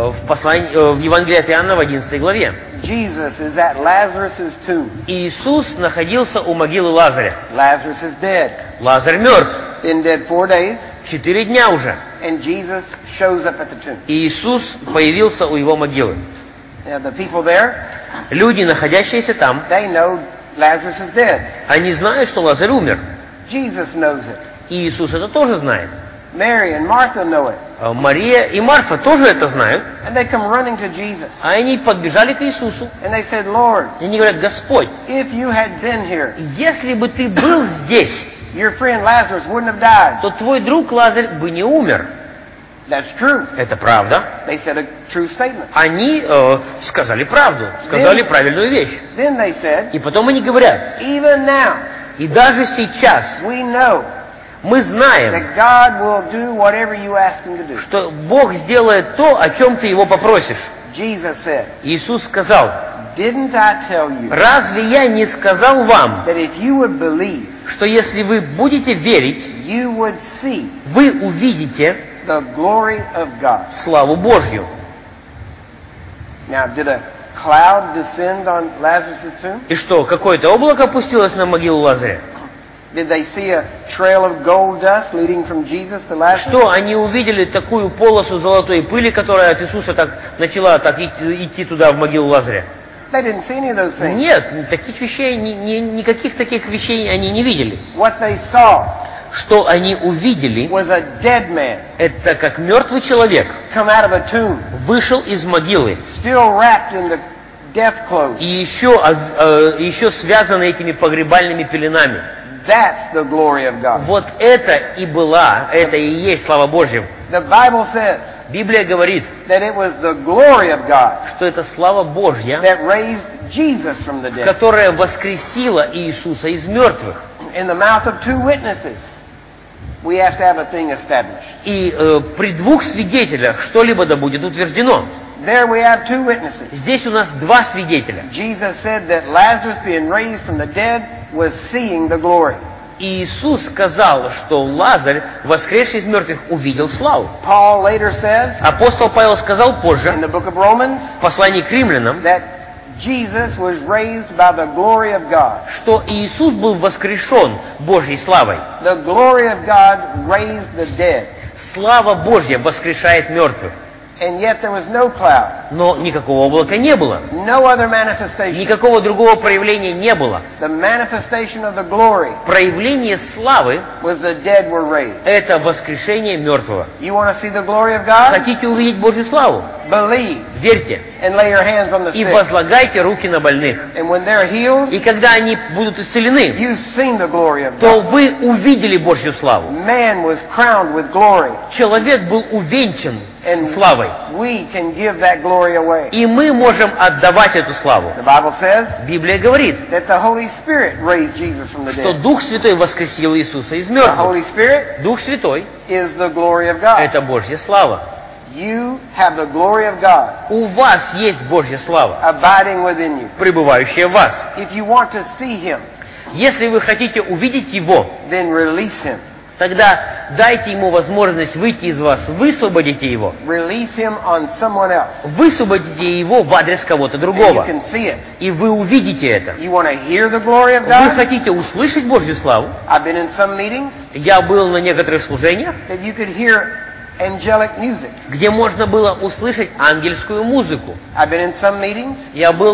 В Евангелии от Иоанна в 11 главе. Jesus is at Lazarus' tomb. Иисус находился у могилы Лазаря. Lazarus is dead. Лазарь мертв. Been dead 4 days, 4 дня уже. and Jesus shows up at the tomb. И Иисус появился у его могилы. Now the people there, Люди, находящиеся там, they know Lazarus is dead. они знают, что Лазарь умер. Jesus knows it. И Иисус это тоже знает. Mary and Martha know it. Мария и Марфа тоже это знают. And they come running to Jesus. А они подбежали к Иисусу. And they said, Lord, И они говорят: Господь, if you had been here, если бы ты был здесь, your friend Lazarus wouldn't have died. то твой друг Лазарь бы не умер. That's true. Это правда. They said a true statement. Они сказали правду, сказали правильную вещь. Then they said, И потом они говорят: even now, и даже сейчас we know Мы знаем, that God will do whatever you ask Him to do. что Бог сделает то, о чем ты Его попросишь. Jesus said, Иисус сказал, didn't I tell you разве я не сказал вам, that if you would believe, что если вы будете верить, you would see вы увидите the glory of God? славу Божью? Now, did a cloud descend on Lazarus' tomb? И что, какое-то облако опустилось на могилу Лазаря? Did they see a trail of gold dust leading from Jesus to Lazarus? Что, они увидели такую полосу золотой пыли, которая от Иисуса так начала так идти туда, в могилу Лазаря? They didn't see any of those things. Нет, таких вещей, никаких таких вещей они не видели. What they saw Что они увидели, was a dead man это как мертвый человек come out of a tomb, вышел из могилы, still wrapped in the death clothes. и еще связанный этими погребальными пеленами. That's the glory of God. Вот это и есть слава Божья. The Bible says Библия говорит, that it was the glory of God что это слава Божья, that raised Jesus from the dead. которая воскресила Иисуса из мертвых. In the mouth of two witnesses, we have to have a thing established. И при двух свидетелях что-либо да будет утверждено. There we have two witnesses. Здесь у нас два свидетеля. Jesus said that Lazarus being raised from the dead was seeing the glory. И Иисус сказал, что Лазарь, воскресший из мертвых, увидел славу. Paul later says Апостол Павел сказал in позже, the book of Romans в послании к римлянам, that Jesus was raised by the glory of God. что Иисус был воскрешен Божьей славой. The glory of God raised the dead. Слава Божья воскрешает мертвых. And yet there was no cloud, Но никакого облака не было. no other manifestation. Никакого другого проявления не было. The manifestation of the glory Проявление славы was the dead were raised. – это воскрешение мертвого. You want to see the glory of God? Хотите увидеть Божью славу? Believe Верьте and lay your hands on the и sick. возлагайте руки на больных. And when they're healed, И когда они будут исцелены, you've seen the glory of то God. вы увидели Божью славу. Man was crowned with glory, Человек был увенчан and славой. we can give that glory away. И мы можем отдавать эту славу. The Bible says Библия говорит, that the Holy Spirit raised Jesus from the что dead. Дух Святой воскресил Иисуса из The мертвых. Holy Spirit Дух Святой is the glory of – God. это Божья слава. You have the glory of God У вас есть Божья слава, abiding within you. пребывающая в вас. If you want to see Him, Если вы хотите увидеть Его, then release Him. тогда дайте Ему возможность выйти из вас, высвободите Его. Release Him on someone else. Высвободите Его в адрес кого-то And you другого. can see it. И вы увидите это. You want to hear the glory of Вы God? хотите услышать Божью славу? I've been in some meetings Я был на некоторых служениях, that you could hear angelic music. где можно было услышать ангельскую музыку. I've been in some meetings Я был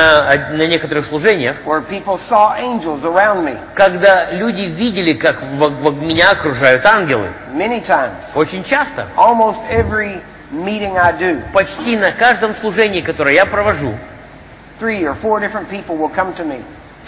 на некоторых служениях, where people saw angels around me когда люди видели, как меня окружают ангелы. many times. Очень часто. Almost every meeting I do, Почти на каждом служении, которое я провожу, 3 or 4 different people will come to me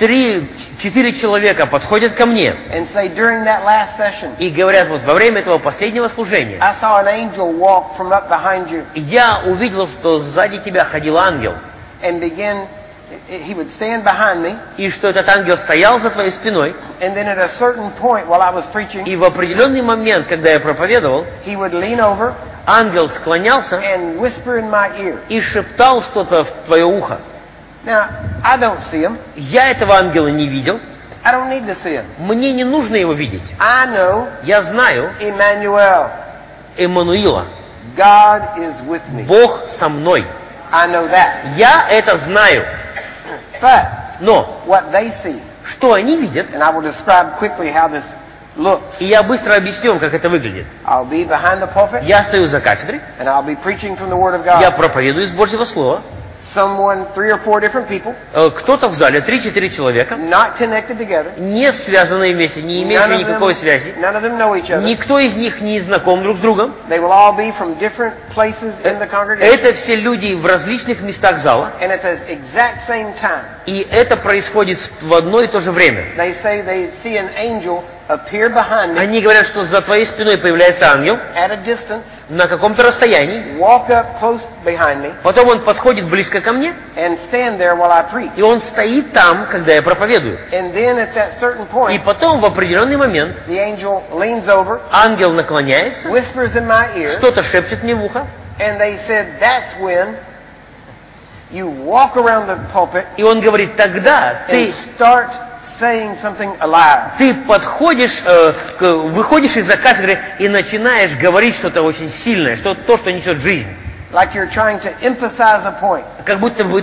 3-4 человека подходят ко мне and say, during that last session, и говорят, вот во время этого последнего служения I saw an angel walk from up behind you я увидел, что сзади тебя ходил ангел, and he would stand behind me, и что этот ангел стоял за твоей спиной, and then at a certain point while I was preaching, и в определенный момент, когда я проповедовал, he would lean over ангел склонялся and whisper in my ear. и шептал что-то в твое ухо. Now, I don't see him. Я этого ангела не видел, I don't need to see him. мне не нужно его видеть. I know Я знаю Emmanuel. Эммануила, God is with me. Бог со мной. I know that. Я это знаю. But Но what they see, что они видят, and I will describe quickly how this looks. и я быстро объясню вам, как это выглядит. I'll be behind the pulpit, Я стою за кафедрой, and I'll be preaching from the Word of я God. проповедую из Божьего Слова. Someone, 3 or 4 different people, Кто-то в зале, 3-4 человека, not connected together. не связанные вместе, не None имеющие of никакой связи. know each other. Никто из них не знаком друг с другом. They will all be from different places in the congregation. Это все люди в различных местах зала, And at the exact same time, и это происходит в одно и то же время. they say they see an angel appear behind me Они говорят, что за твоей спиной появляется ангел at a distance, на каком-то расстоянии. walk up close behind me, Потом он подходит близко ко мне, and stand there while I preach. и он стоит там, когда я проповедую. And then at that certain И point, потом в определенный момент the angel leans over, ангел наклоняется, whispers in my ear, что-то шепчет мне в ухо, and they said that's when you walk around the pulpit и он говорит, тогда and ты start saying something alive. подходишь, выходишь из-за кафедры и начинаешь говорить что-то очень сильное, то, что несет жизнь. Like you're trying to emphasize a point. Как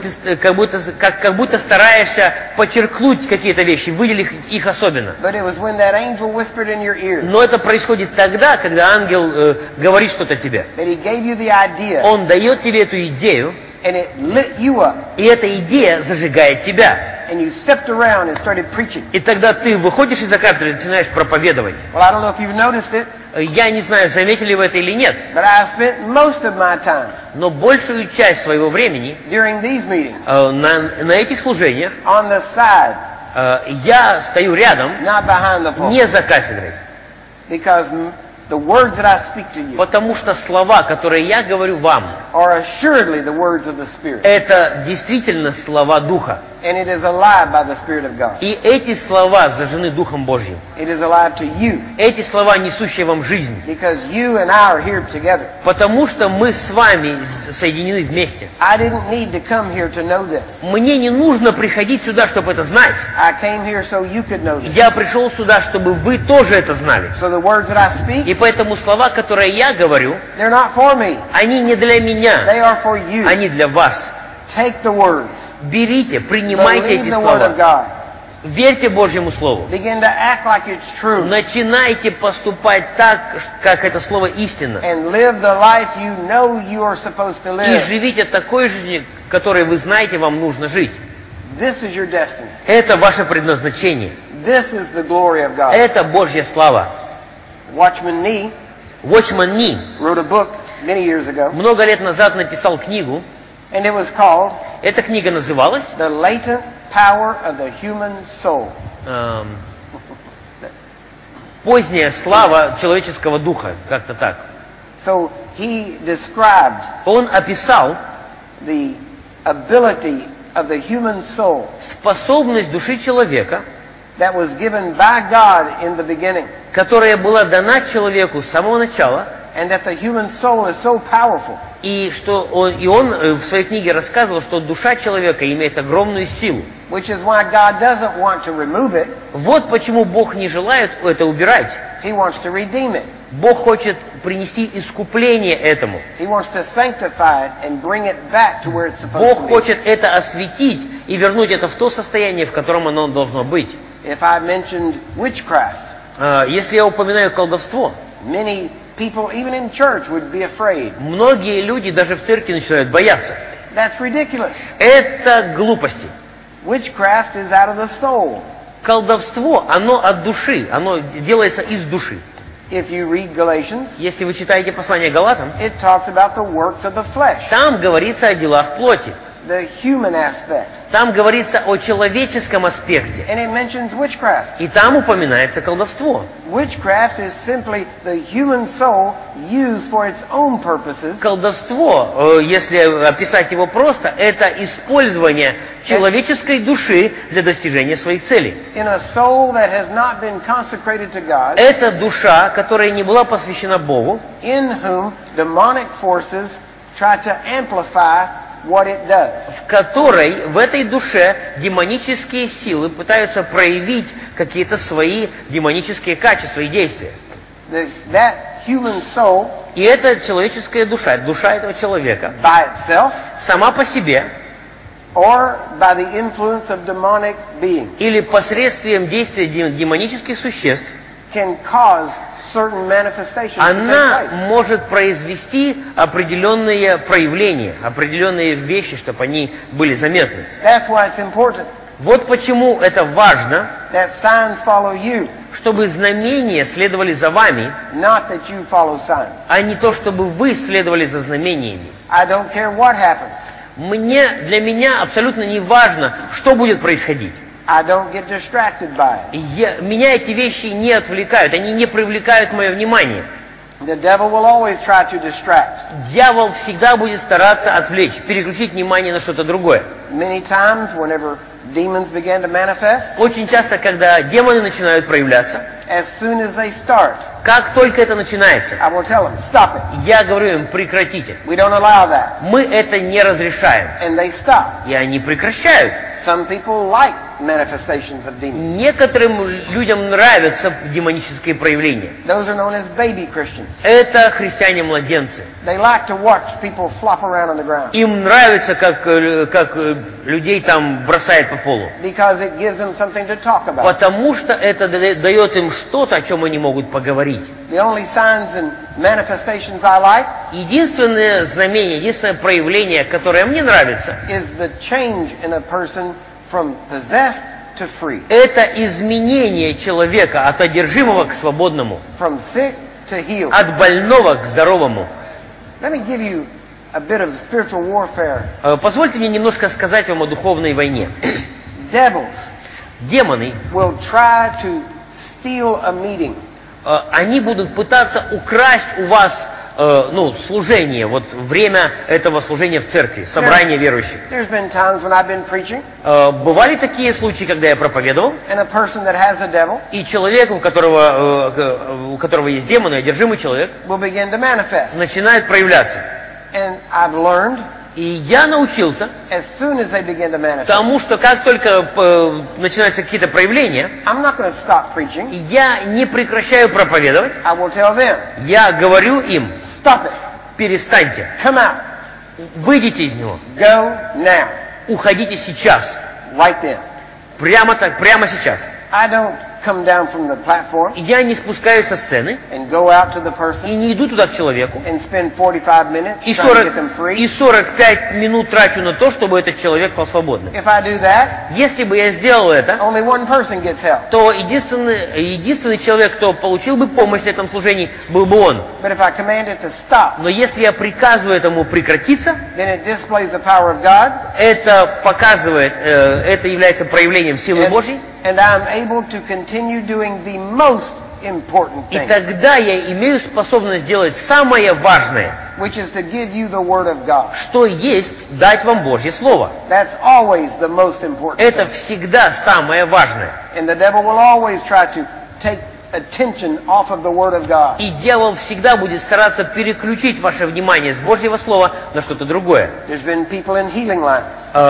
будто стараешься подчеркнуть какие-то вещи, выделить их особенно. But it was when that angel whispered in your ear Но это происходит тогда, когда ангел говорит что-то тебе. that he gave you the idea Он дает тебе эту идею, and it lit you up и эта идея зажигает тебя. and you stepped around and started preaching. И тогда ты выходишь из-за кафедры и начинаешь проповедовать. Well, I don't know if you've noticed it, Я не знаю, заметили вы это или нет, but I've spent most of my time но большую часть своего времени during these meetings на этих служениях on the side, я стою рядом, not behind the pulpit, не за кафедрой. because the words that I speak to you Потому что слова, которые я говорю вам, are assuredly the words of the Spirit, это действительно слова Духа. and it is alive by the Spirit of God. И эти слова зажжены Духом Божьим. It is alive to you, Эти слова, несущие вам жизнь. because you and I are here together. Потому что мы с вами соединены вместе. I didn't need to come here to know this. Мне не нужно приходить сюда, чтобы это знать. I came here so you could know this. Я пришел сюда, чтобы вы тоже это знали. So the words that I speak, И поэтому слова, которые я говорю, they're not for me. они не для They меня, are for you. они для вас. Take the words. Берите, принимайте Believe эти the Word of слова. God. Верьте Божьему Слову. Begin to act like it's true. Начинайте поступать так, как это Слово истина. And live the life you know you are supposed to И live. живите такой жизнью, которой вы знаете, вам нужно жить. This is your destiny. Это ваше предназначение. This is the glory of God. Это Божья слава. Watchman Nee Watchman Nee wrote a book many years ago, много лет назад написал книгу. and it was called Эта книга называлась The Latent Power of the Human Soul. «Поздняя слава человеческого духа», как-то так. So he described Он описал the ability of the human soul способность души человека, that was given by God in the beginning, которая была дана человеку с самого начала, and that the human soul is so powerful и он в своей книге рассказывал, что душа человека имеет огромную силу. which is why God doesn't want to remove it. Вот почему Бог не желает это убирать. He wants to redeem it. Бог хочет принести искупление этому. He wants to sanctify it and bring it back to where it's supposed Бог to be. хочет это осветить и вернуть это в то состояние, в котором оно должно быть. If I mentioned witchcraft, Если я упоминаю колдовство, many people, even in church, would be afraid. многие люди даже в церкви начинают бояться. That's ridiculous. Это глупости. Witchcraft is out of the soul. Колдовство, оно от души, оно делается из души. If you read Galatians, Если вы читаете послание Галатам, it talks about the works of the flesh, там говорится о делах плоти. the human aspect, Там говорится о человеческом аспекте. and it mentions witchcraft. И там упоминается колдовство. Witchcraft is simply the human soul used for its own purposes Колдовство, если описать его просто, это использование человеческой души для достижения своих целей. in a soul that has not been consecrated to God, Это душа, которая не была посвящена Богу, in whom demonic forces try to amplify what it does. в которой, в этой душе, демонические силы пытаются проявить какие-то свои демонические качества и действия. That human soul, И эта человеческая душа, душа этого человека, by itself, сама по себе, or by the influence of demonic beings, или посредством действия демонических существ, can cause certain manifestations to take она place. может произвести определенные проявления, определенные вещи, чтобы они были заметны. That's why it's important Вот почему это важно, that signs follow you, чтобы знамения следовали за вами, not that you follow signs. а не то, чтобы вы следовали за знамениями. I don't care what happens. Для меня абсолютно не важно, что будет происходить. I don't get distracted by it. Меня эти вещи не отвлекают, они не привлекают мое внимание. The devil will always try to distract. Дьявол всегда будет стараться отвлечь, переключить внимание на что-то другое. Many times, whenever demons begin to manifest, Очень часто, когда демоны начинают проявляться, as soon as they start, как только это начинается, I will tell them, stop it. я говорю им, прекратите. We don't allow that. Мы это не разрешаем. And they stop. И они прекращают. Some people like manifestations of demons. Некоторым людям нравятся демонические проявления. Those are known as baby Christians. Это христиане-младенцы. They like to watch people flop around on the ground. Им нравится, как людей там бросает по полу. Because it gives them something to talk about. Потому что это дает им что-то, о чем они могут поговорить. The only signs and manifestations I like Единственное знамение, единственное проявление, которое мне нравится, is the change in a person from possessed to free. это изменение человека от одержимого к свободному, From sick to healed. от больного к здоровому. Let me give you a bit of spiritual warfare. Позвольте мне немножко сказать вам о духовной войне. Devils Демоны, will try to steal a meeting. Они будут пытаться украсть у вас служение, вот время этого служения в церкви, собрание верующих. There's been times when I've been preaching, Бывали такие случаи, когда я проповедовал, and a person that has a devil и человек, у которого есть демоны, одержимый человек, will begin to manifest. начинает проявляться. And I've learned, И я научился as soon as they begin to manifest, тому, что как только начинаются какие-то проявления, I'm not going to stop preaching. я не прекращаю проповедовать, I will tell them, я говорю им, stop it, перестаньте, come out, выйдите из него, go now, уходите сейчас, right then. прямо сейчас. I don't come down from the platform Я не спускаюсь со сцены and go out to the и person не иду туда к человеку, and spend 45 minutes и trying to get them free. 45 минут трачу на то, чтобы этот человек стал свободным. If I do that, Если бы я сделал это, only one person gets help. то единственный человек, кто получил бы помощь в этом служении, был бы он. But if I command it to stop, Но если я приказываю этому прекратиться, then it displays the power of God, это показывает, это является проявлением силы Божьей, and I'm able to continue doing the most important и thing, тогда я имею способность сделать самое важное, which is to give you the Word of God. что есть дать вам Божье Слово. That's always the most important Это thing. всегда самое важное. And the devil will always try to take attention off of the Word of God. И дьявол всегда будет стараться переключить ваше внимание с Божьего Слова на что-то другое. There's been people in healing lines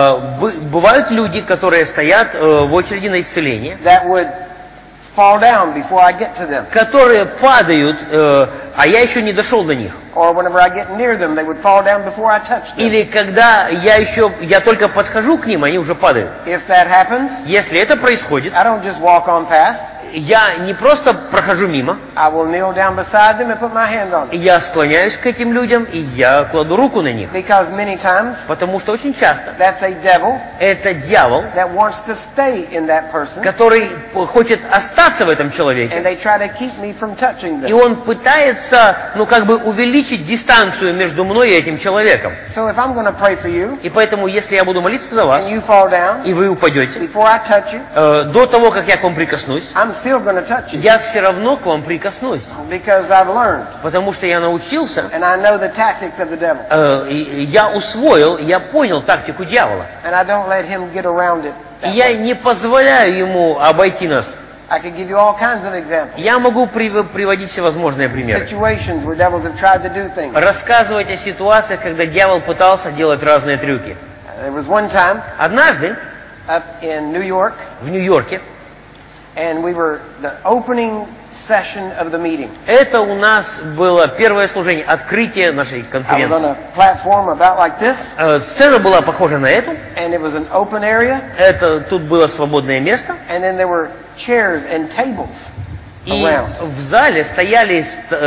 Бывают люди, которые стоят в очереди на исцеление, that would fall down before I get to them. которые падают, а я еще не дошел до них. Or whenever I get near them, they would fall down before I touch them. Или когда я только подхожу к ним, они уже падают. If that happens, Если это происходит, I don't just walk on past. я не просто прохожу мимо, I will kneel down beside them and put my hand on them. я склоняюсь к этим людям, и я кладу руку на них. Because many times, Потому что очень часто that's a devil это дьявол, that wants to stay in that person, который хочет остаться в этом and человеке. they try to keep me from touching И them. он пытается, увеличить дистанцию между мной и этим человеком. So if I'm going to pray for you, И поэтому, если я буду молиться за вас, and you fall down, и вы упадете, before I touch you, до того, как я к вам прикоснусь, I'm still going to touch you. я все равно к вам прикоснусь. Because I've learned, Потому что я научился, and I know the tactics of the devil, и я усвоил, я понял тактику дьявола. and I don't let him get around it. И that я way. не позволяю ему обойти нас. I could give you all kinds of examples. Я могу приводить всевозможные примеры. Situations where devils have tried to do things. Рассказывать о ситуациях, когда дьявол пытался делать разные трюки. There was one time Однажды up in New York, в Нью-Йорке, and we were the opening session of the meeting. это у нас было первое служение, открытие нашей I was конференции. on a platform about like this, Сцена была похожа на эту. and it was an open area, Тут было свободное место. and then there were chairs and tables И around. в зале стояли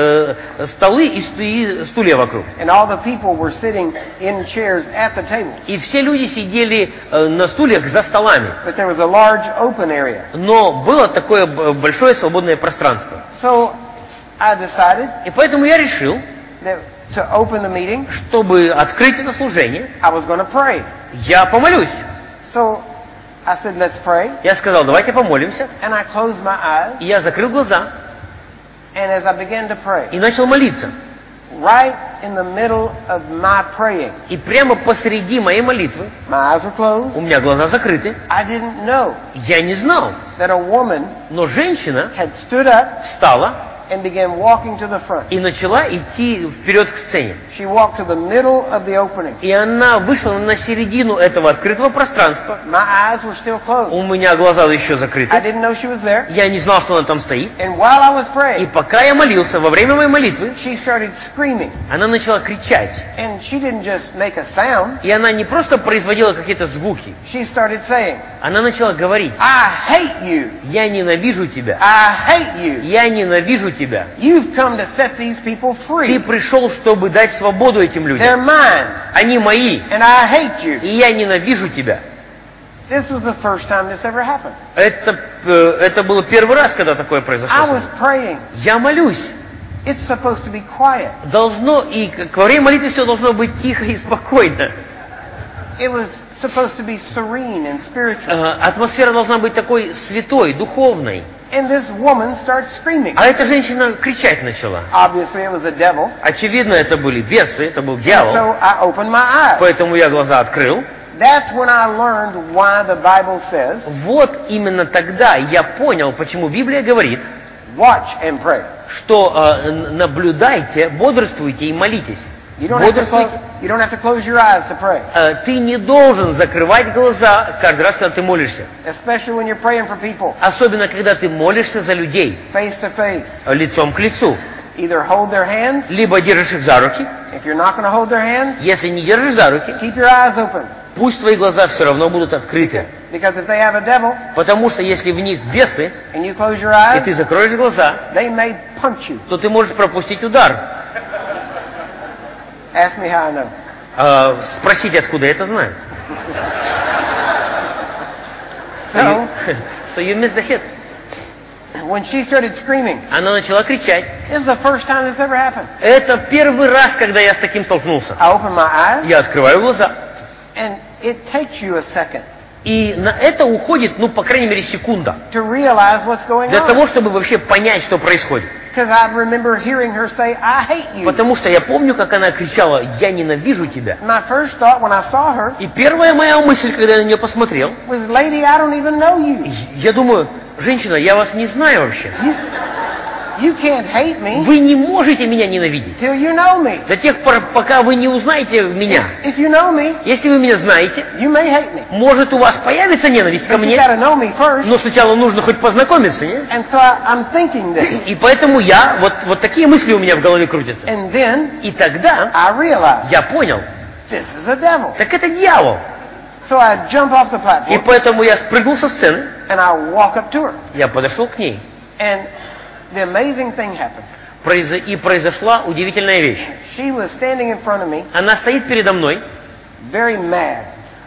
столы и стулья вокруг. And all the people were sitting in chairs at the tables. И все люди сидели на стульях за столами. But there was a large open area. Но было такое большое свободное пространство. So I decided И поэтому я решил, that to open the meeting, чтобы открыть это служение, I was going to pray. я помолюсь. So I said, let's pray. Я сказал, давайте помолимся. And I closed my eyes. И я закрыл глаза And as I began to pray, и начал молиться. right in the middle of my praying, И прямо посреди моей молитвы, my eyes were closed. у меня глаза закрыты, I didn't know я не знал, that a woman но женщина had stood up встала and began walking to the front. и начала идти вперед к сцене. She walked to the middle of the opening. И она вышла на середину этого открытого пространства. My eyes were still closed. У меня глаза еще I закрыты. didn't know she was there. Я не знал, что она там стоит. And while I was И praying, пока я молился, во время моей молитвы, she started screaming. она начала кричать. And she didn't just make a sound. И она не просто производила какие-то звуки. She started saying, Она начала говорить. I hate you. Я ненавижу тебя. I hate you. Я ненавижу тебя. You've come to set these people Ты free. пришел, чтобы дать свободу этим They're людям. mine. Они мои. And I hate you. И я ненавижу тебя. This was the first time this ever happened. Это было первый раз, когда такое I произошло. was praying. Я молюсь. It's supposed to be quiet. Должно, и во время молитвы все должно быть тихо и спокойно. It was supposed to be serene and spiritual. Атмосфера должна быть такой святой, духовной. And this woman starts screaming. А эта женщина кричать начала. Obviously, it was a devil. Очевидно, это были бесы, это был дьявол. So I opened my eyes. Поэтому я глаза открыл. That's when I learned why the Bible says, Вот именно тогда я понял, почему Библия говорит, watch and pray. что наблюдайте, бодрствуйте и молитесь. You don't have to close your eyes to pray. Ты не должен закрывать глаза каждый раз, когда ты молишься. Especially when you're praying for people, Особенно, когда ты молишься за людей, face to face. лицом к лицу. Either hold their hands. Либо держишь их за руки. If you're not going to hold their hands, Если не держишь за руки, keep your eyes open. пусть твои глаза все равно будут открыты. Because if they have a devil, Потому что если в них бесы, and you close your и eyes, ты закроешь глаза, they may punch you. то ты можешь пропустить удар. Ask me how I know. Спросите, откуда я это знаю. So you missed the hit. When she started screaming, Она начала кричать. this is the first time this ever happened. Это первый раз, когда я с таким столкнулся. I open my eyes, Я открываю глаза. and it takes you a second И на это уходит, по крайней мере, секунда. to realize what's going Для on. того, чтобы вообще понять, что происходит. Because I remember hearing her say, I hate you. Потому что я помню, как она кричала, я ненавижу тебя. My first thought when I saw her И первая моя мысль, когда я на нее посмотрел, was, lady, I don't even know you. я думаю, женщина, я вас не знаю вообще. You can't hate me Вы не можете меня ненавидеть. till you know me. До тех пор, пока вы не узнаете меня. If you know me, Если вы меня знаете, you may hate me. может у вас появится ненависть ко But you мне, got to know me first. но сначала нужно хоть познакомиться, не? And so I'm thinking this. И поэтому вот такие мысли у меня в голове крутятся. And then И тогда I realized, я понял, this is a devil. так это дьявол. So I jump off the И platform поэтому я спрыгнул со сцены, and I walk up to her. я подошел к ней. And the amazing thing happened. И произошла удивительная вещь. She was standing in front of me, Она стоит передо мной, very mad.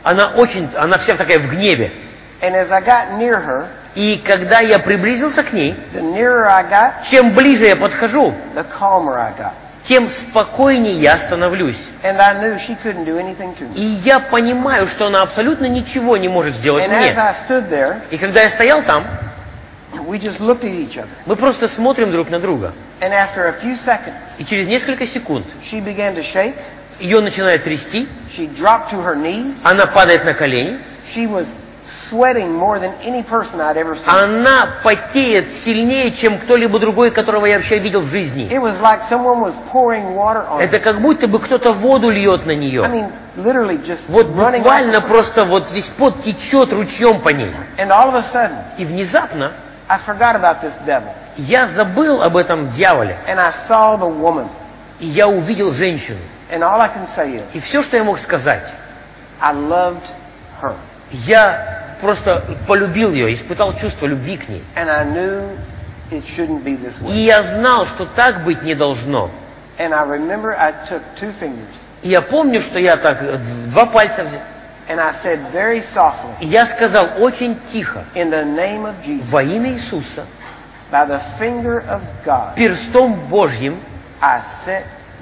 она вся такая в гневе. And as I got near her, И когда я приблизился к ней, the nearer I got, чем ближе я подхожу, the calmer I got. тем спокойнее я становлюсь. And I knew she couldn't do anything to me. И я понимаю, что она абсолютно ничего не может сделать And as мне. I stood there, И когда я стоял там, we just looked at each other. мы просто смотрим друг на друга. And after a few seconds, И через несколько секунд she began to shake. ее начинает трясти, She dropped to her knees. она падает на колени, She was sweating more than any person I'd ever seen. она потеет сильнее, чем кто-либо другой, которого я вообще видел в жизни. It was like someone was pouring water on her. Это как будто бы кто-то воду льет на I нее. mean, literally just Вот running буквально off. просто вот весь пот течет ручьем по ней. And all of a sudden, И внезапно I forgot about this devil. я забыл об этом дьяволе. And I saw the woman. И я увидел женщину. And all I can say is, И все, что я мог сказать, I loved her. я просто полюбил ее, испытал чувство любви к ней. And I knew it shouldn't be this И way. я знал, что так быть не должно. And I remember I took 2 fingers. И я помню, что я так 2 пальца взял. And I said very softly, И я сказал очень тихо, in the name of Jesus, во имя Иисуса, by the finger of God, перстом Божьим, I set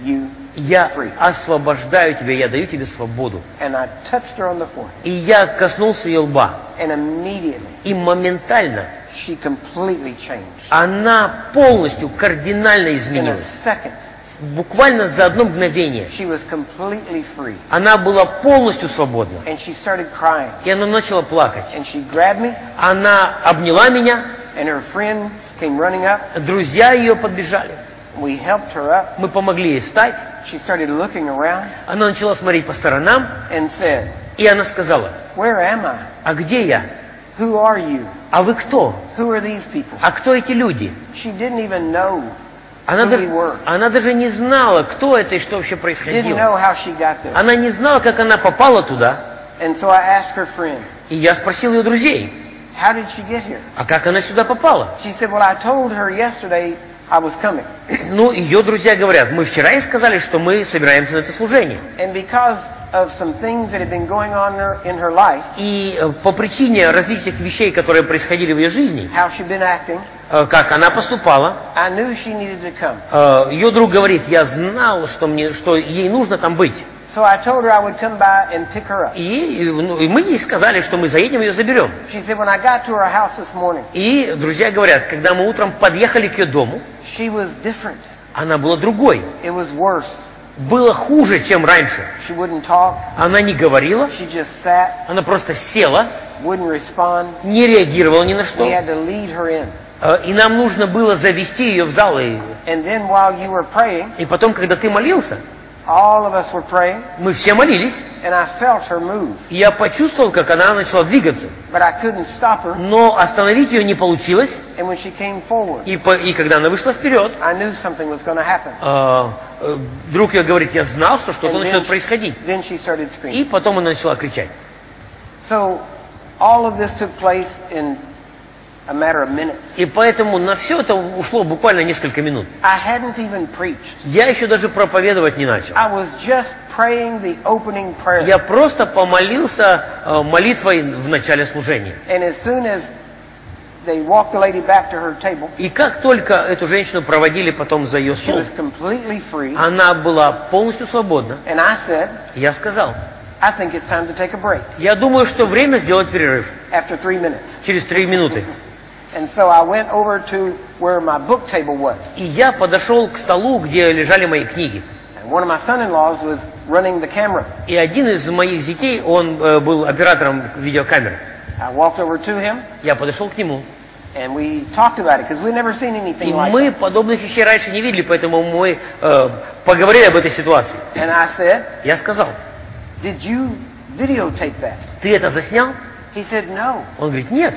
you Я free. освобождаю тебя, я даю тебе свободу. And I touched her on the forehead. И я коснулся ее лба. And immediately, И моментально she completely changed. она полностью, кардинально In изменилась. a second, Буквально за одно мгновение. she was completely free. Она была полностью свободна. And she started crying. И она начала плакать. And she grabbed me, Она обняла меня, and her friends came running up. друзья ее подбежали. We helped her up. Мы помогли ей встать. She started looking around Она начала смотреть по сторонам, and said, и она сказала: "Where am I? а где я? Who are you? А вы кто? Who are these people?" А кто эти люди? She didn't even know Она who we were. даже не знала, кто это и что вообще Didn't происходило. know how she got there. Она не знала, как она попала туда. And so I asked her friend, И я спросил ее друзей: "How did she get here?" а как она сюда попала? She said, "Well, I told her yesterday I was coming. Ну, ее друзья говорят: мы вчера ей сказали, что мы собираемся на это служение. And because of some things that had been going on in her life, И по причине различных вещей, которые происходили в ее жизни, how she'd been acting, как она поступала, I knew she needed to come. ее друг говорит: я знал, что ей нужно там быть. So I told her I would come by and pick her up. И мы ей сказали, что мы заедем и ее заберем. She said, when I got to her house this morning, И друзья говорят, когда мы утром подъехали к ее дому, she was different. она была другой. It was worse. Было хуже, чем раньше. She wouldn't talk. Она не говорила, She just sat, она просто села, wouldn't respond. не реагировала ни на We что. had to lead her in. И нам нужно было завести ее в зал. И And then while you were praying, потом, когда ты молился, all of us were praying, мы все молились, and I felt her move. и я почувствовал, как она начала двигаться. But I couldn't stop her. Но остановить ее не получилось, And when she came forward, и когда она вышла вперед, I knew something was going to happen. друг ее говорит: я знал, что что-то And начнет происходить. then she started И screaming. потом она начала кричать. So all of this took place in a matter of minutes. И поэтому на все это ушло буквально несколько минут. I hadn't even preached. Я еще даже проповедовать не начал. I was just praying the opening prayer. Я просто помолился молитвой в начале служения. And as soon as they walked the lady back to her table, И как только эту женщину проводили потом за ее she стол, was completely free. она была полностью свободна. And I said, Я сказал: I think it's time to take a break я думаю, что время сделать перерыв after 3 minutes. через 3 минуты. And so I went over to where my book table was. И я подошел к столу, где лежали мои книги. And one of my son-in-laws was running the camera. И один из моих детей, он был оператором видеокамеры. I walked over to him, Я подошел к нему. and we talked about it, because we'd never seen anything И like мы that. подобных вещей раньше не видели, поэтому мы поговорили об этой ситуации. And I said, Я сказал: did you videotape that? ты это заснял? He said, no. Он говорит: нет.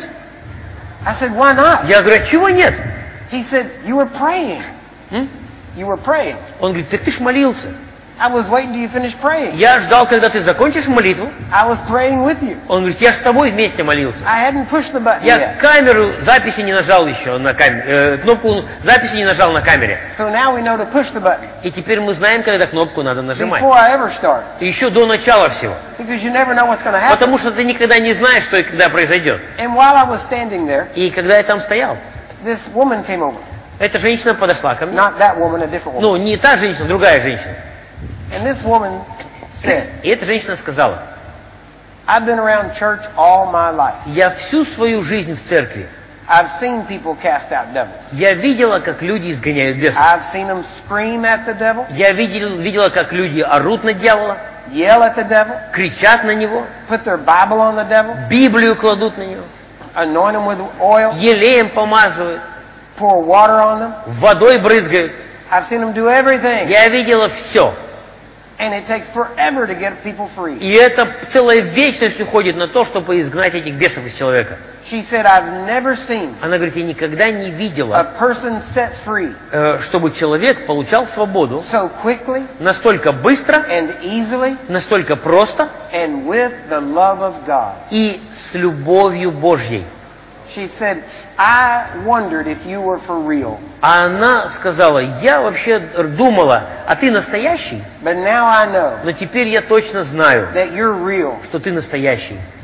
I said, why not? Я говорю: чего нет? He said, you were praying. М? You were praying. Он говорит: так ты ж молился. I was waiting till you finished praying. Я ждал, когда ты закончишь молитву. I was praying with you. Он говорит: я с тобой вместе молился. I hadn't pushed the button Я yet. камеру записи не нажал еще на камере, кнопку записи не нажал на камере. So now we know to push the button И теперь мы знаем, когда кнопку надо нажимать. before I ever start. Еще до начала всего. Because you never know what's going to happen. Потому что ты никогда не знаешь, что и когда произойдет. And while I was standing there, И когда я там стоял, this woman came over. эта женщина подошла ко мне. Not that woman, a different woman. Ну, не та женщина, другая женщина. And this woman said, И эта женщина сказала: I've been around church all my life. я всю свою жизнь в церкви. I've seen people cast out devils. Я видела, как люди изгоняют бесов. I've seen them scream at the devil, Я видела, как люди орут на дьявола, yell at the devil, кричат на него, put their Bible on the devil, Библию кладут на него, anoint him with oil, елеем помазывают, pour water on them. водой брызгают. I've seen them do everything. Я видела все. And it takes forever to get people free. И это целая вечность уходит на то, чтобы изгнать этих бесов из человека. She said, I've never seen Она говорит: я никогда не a видела, person set free чтобы человек получал свободу so quickly настолько быстро, and easily настолько просто and with the love of God. и с любовью Божьей. She said, I wondered if you were for real. А она сказала: я вообще думала, а ты настоящий? But now I know Но теперь я точно знаю, that you're real. что ты настоящий.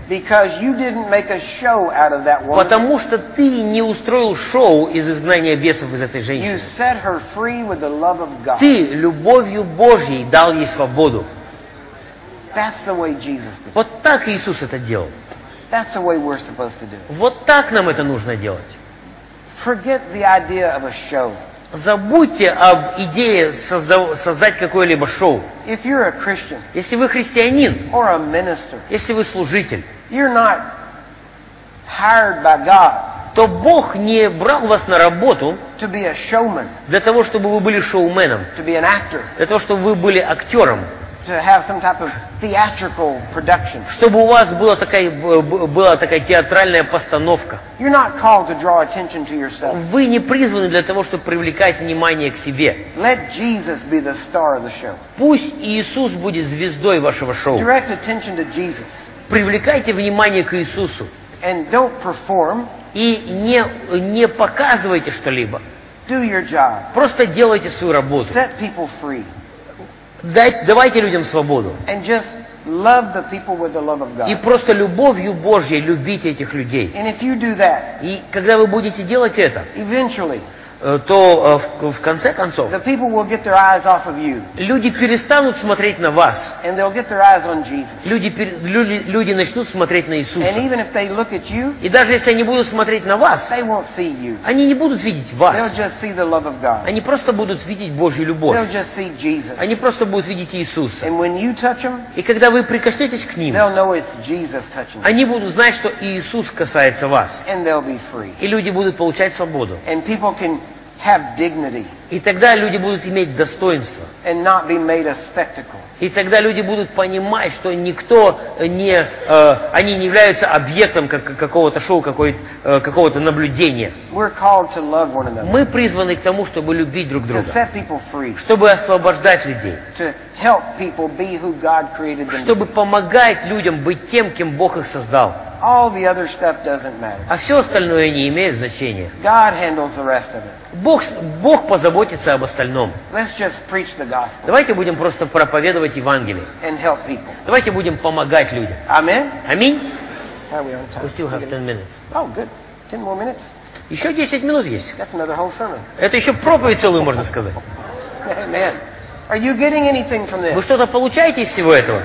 Because you didn't make a show out of that woman. Потому что ты не устроил шоу из изгнания бесов из этой You женщины. set her free with the love of God. Ты любовью Божьей дал ей свободу. That's the way Jesus did. Вот так Иисус это делал. That's the way we're supposed to do it. Вот так нам это нужно делать. Forget the idea of a show. Забудьте об идее создать какое-либо шоу. If you're a Christian Если вы христианин, or a minister, если вы служитель, you're not hired by God то Бог не брал вас на работу to be a showman, для того, чтобы вы были шоуменом, to be an actor, для того, чтобы вы были актером, to have some type of theatrical production. чтобы у вас была такая театральная постановка. You're not called to draw attention to yourself. Вы не призваны для того, чтобы привлекать внимание к себе. Let Jesus be the star of the show. Пусть Иисус будет звездой вашего шоу. Direct attention to Jesus. Привлекайте внимание к Иисусу. And don't perform. И не показывайте что-либо. Do your job. Просто делайте свою работу. Set people free. Давайте людям свободу. And just love the people with the love of И God. просто любовью Божьей любите этих людей. And if you do that, И когда вы будете делать это, eventually то в конце концов the people will get their eyes off of you. люди перестанут смотреть на вас. And they'll get their eyes on Jesus. Люди начнут смотреть на And Иисуса. even if they look at you, И даже если они будут смотреть на вас, they won't see you. они не будут видеть They'll вас. just see the love of God. Они просто будут видеть Божью любовь. They'll just see Jesus. Они просто будут видеть Иисуса. And when you touch them, И когда вы прикоснетесь к ним, they'll know it's Jesus touching them. они будут знать, что Иисус касается вас. And they'll be free. И люди будут получать свободу. And people can have dignity И тогда люди будут иметь достоинство. and not be made a spectacle. И тогда люди будут понимать, что они не являются объектом какого-то шоу, какого-то наблюдения. We're called to love one another, Мы призваны к тому, чтобы любить друг to друга, set people free, чтобы освобождать людей, to help people be who God created them to чтобы be. помогать людям быть тем, кем Бог их создал. All the other stuff doesn't matter. А все остальное не имеет значения. God handles the rest of it. Бог позаботится об остальном. Let's just preach the gospel Давайте будем просто проповедовать Евангелие. and help people. Давайте будем помогать людям. Amen? Аминь. Are we on time? We still have 10 minutes. Oh, good. 10 more minutes. Еще 10 минут есть. That's another whole sermon. Это еще проповедь целую, можно сказать. Amen. Are you getting anything from Вы this? что-то получаете из всего этого?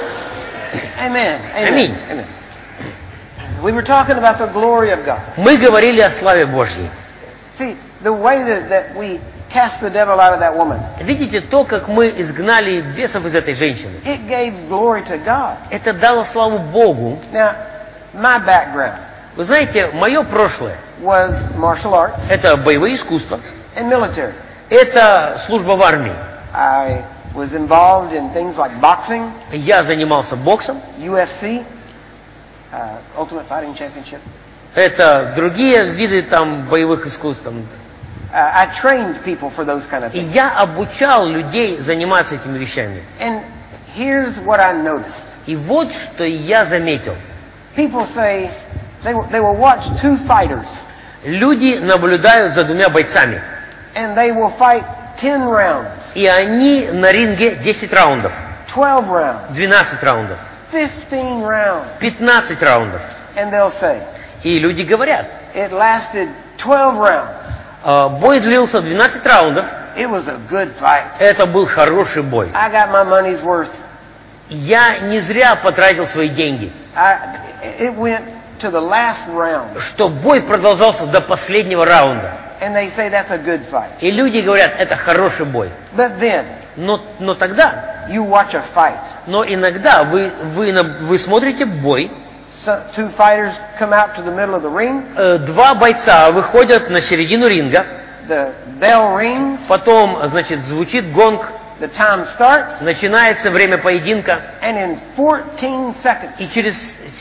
Amen. Amen. Аминь. Amen. We were talking about the glory of God. Мы говорили о славе Божьей. See, the way that we cast the devil out of that woman, Видите, то, как мы изгнали бесов из этой женщины, it gave glory to God. это дало славу Богу. Now, my background Вы знаете, мое прошлое was martial arts – это боевые искусства, and military. это служба в армии. I was involved in things like boxing, Я занимался боксом, UFC, Ultimate Fighting Championship. это другие виды там боевых искусств. Там. I trained people for those kind of И things. я обучал людей заниматься этими вещами. And here's what I noticed. И вот что я заметил. People say they will watch two fighters Люди наблюдают за двумя бойцами. and they will fight 10 rounds, И они на ринге 10 раундов, 12 rounds, 12 раундов, 15 rounds. 15 раундов. And they'll say, И люди говорят, it lasted 12 rounds. бой длился 12 раундов, It was a good fight. это был хороший бой. I got my money's worth. Я не зря потратил свои деньги, It went to the last round. что бой продолжался до последнего раунда. And they say that's a good fight. И люди говорят, это хороший бой. But then, Но тогда, you watch a fight. но иногда вы смотрите бой, So, two fighters come out to the middle of the ring. два бойца выходят на середину ринга, The bell rings. потом, значит, звучит гонг, The time starts. начинается время поединка, And in 14 seconds, и через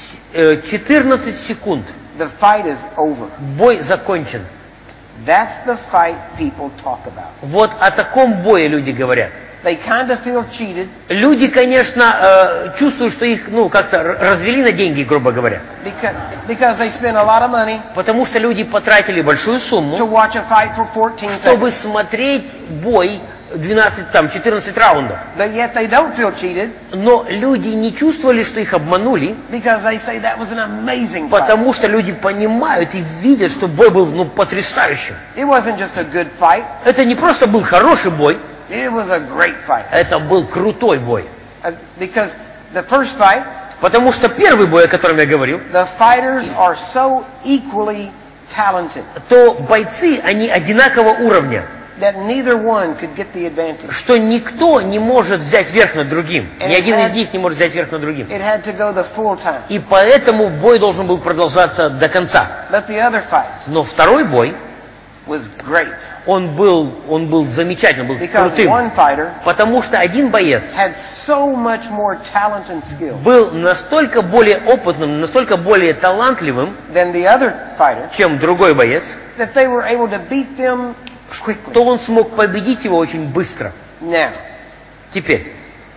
14 секунд the fight is over. бой закончен. That's the fight people talk about. Вот о таком бое люди говорят. They kind of feel cheated Люди, конечно, чувствуют, что их, как-то развели на деньги, грубо говоря. because they spend a lot of money Потому что люди потратили большую to сумму, watch a fight for 14 чтобы seconds. смотреть бой 14 раундов. But yet they don't feel cheated Но люди не чувствовали, что их обманули, because they say that was an amazing fight. потому что люди понимают и видят, что бой был потрясающим. It wasn't just a good fight. Это не просто был хороший бой, It was a great fight. это был крутой бой. Because the first fight, Потому что первый бой, о котором я говорил, the fighters are so equally talented то бойцы, они одинакового уровня, that neither one could get the advantage. что никто не может взять верх над другим. Ни один из них не может взять верх над другим. It had to go the full time. И поэтому бой должен был продолжаться до конца. But the other fight Но второй бой, was great он был замечательным, был because крутым. one fighter Потому что один боец had so much more talent and skill был настолько более опытным, настолько более талантливым, than the other fighter чем другой боец, that they were able to beat them quickly. то он смог победить его очень быстро. Now, Теперь,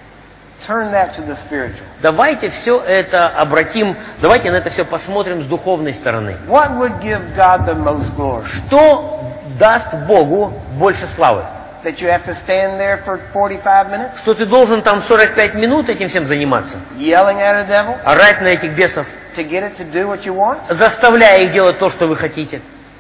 turn that to the spiritual. давайте все это обратим, давайте на это все посмотрим с духовной стороны. What would give God the most glory? Что даст Богу больше славы? That you have to stand there for 45 minutes Что ты должен там 45 минут этим всем заниматься? yelling at a devil Орать на этих бесов, to get it to do what you want? заставляя их делать то, что вы хотите?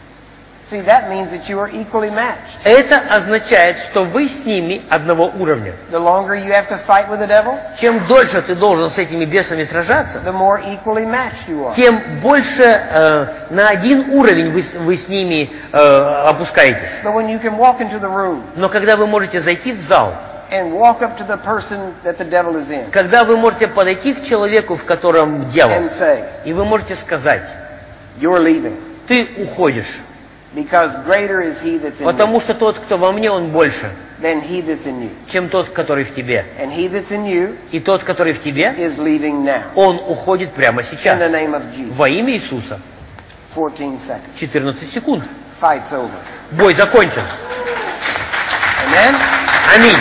See, that means that you are equally matched. Это означает, что вы с ними одного уровня. The longer you have to fight with the devil, Чем дольше ты должен с этими бесами сражаться, the more equally matched you are. тем больше на один уровень вы с ними опускаетесь. But when you can walk into the room Но когда вы можете зайти в зал, and walk up to the person that the devil is in когда вы можете подойти к человеку, в котором дьявол, and say, и вы можете сказать, you're leaving ты уходишь, because greater is he that's in потому me что тот, кто во мне, он больше, than he that's in you. чем тот, который в тебе. And he that's in you И тот, который в тебе, is leaving now. он уходит прямо In сейчас. the name of Jesus. Во имя Иисуса. 14 seconds. 14 секунд. Fight's over. Бой закончен. Amen? Аминь.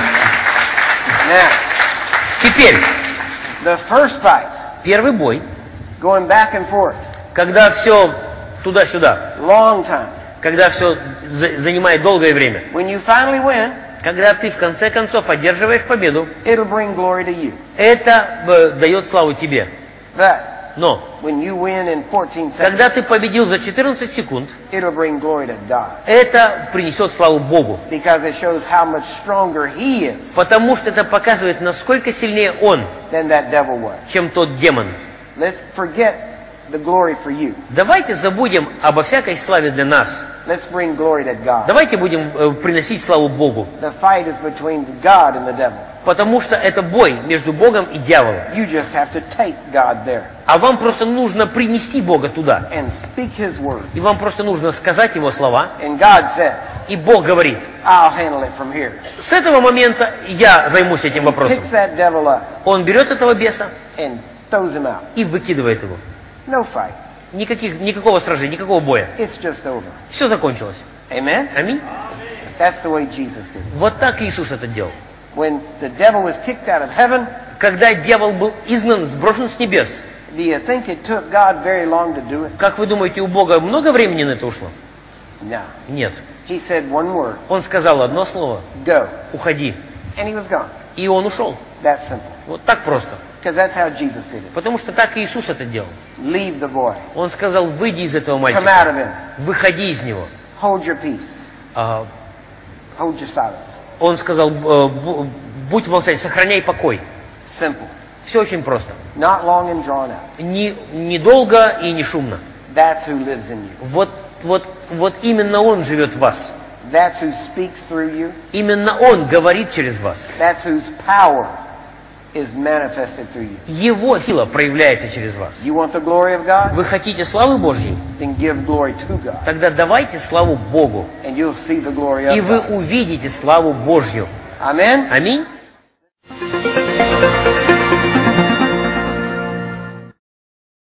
Now, Теперь, the first fight, первый бой, going back and forth, когда все туда-сюда, long time. когда все занимает долгое время, When you finally win, когда ты в конце концов одерживаешь победу, it'll bring glory to you. это дает славу тебе. But Но, when you win in 14 когда seconds, ты победил за 14 секунд, it'll bring glory to God. это принесет славу Богу. Because it shows how much stronger he is Потому что это показывает, насколько сильнее Он, than that devil was. чем тот демон. Let's forget the glory for you. Давайте забудем обо всякой славе для нас. Let's bring glory to God. Давайте будем приносить славу Богу. The fight is between God and the devil. Потому что это бой между Богом и дьяволом. You just have to take God there А вам просто нужно принести Бога туда. and speak his word. И вам просто нужно сказать Его слова. And God says, И Бог говорит, I'll handle it from here. с этого момента я займусь этим вопросом. Picks that devil up Он берет этого беса and throws him out. и выкидывает его. No fight. Никакого сражения, никакого боя. It's just over. Все закончилось. Amen? Аминь. That's the way Jesus did it. Вот так Иисус это делал. When the devil was kicked out of heaven, Когда дьявол был изгнан, сброшен с небес, do you think it took God very long to do it? как вы думаете, у Бога много времени на это ушло? No. Нет. He said one word, Он сказал одно слово: go. уходи. And he was gone. И он ушел. That simple. Вот так просто. Because that's how Jesus did it. Потому что так и Иисус это делал. Leave the boy. Он сказал: выйди из этого Come out мальчика. of him. Выходи из него. Hold your peace. А, Hold your silence. Он сказал: будь молчать, сохраняй покой. Simple. Все очень просто. Not long and drawn out. Не долго и не шумно. That's who lives in you. Вот именно Он живет в вас. That's who speaks through you. Именно Он говорит через вас. That's whose power is manifested through you. Его сила проявляется через вас. You want the glory of God? Вы хотите славы Божьей? Then give glory to God. Тогда давайте славу Богу. And you'll see the glory И of вы God. увидите славу Божью. Amen? Аминь.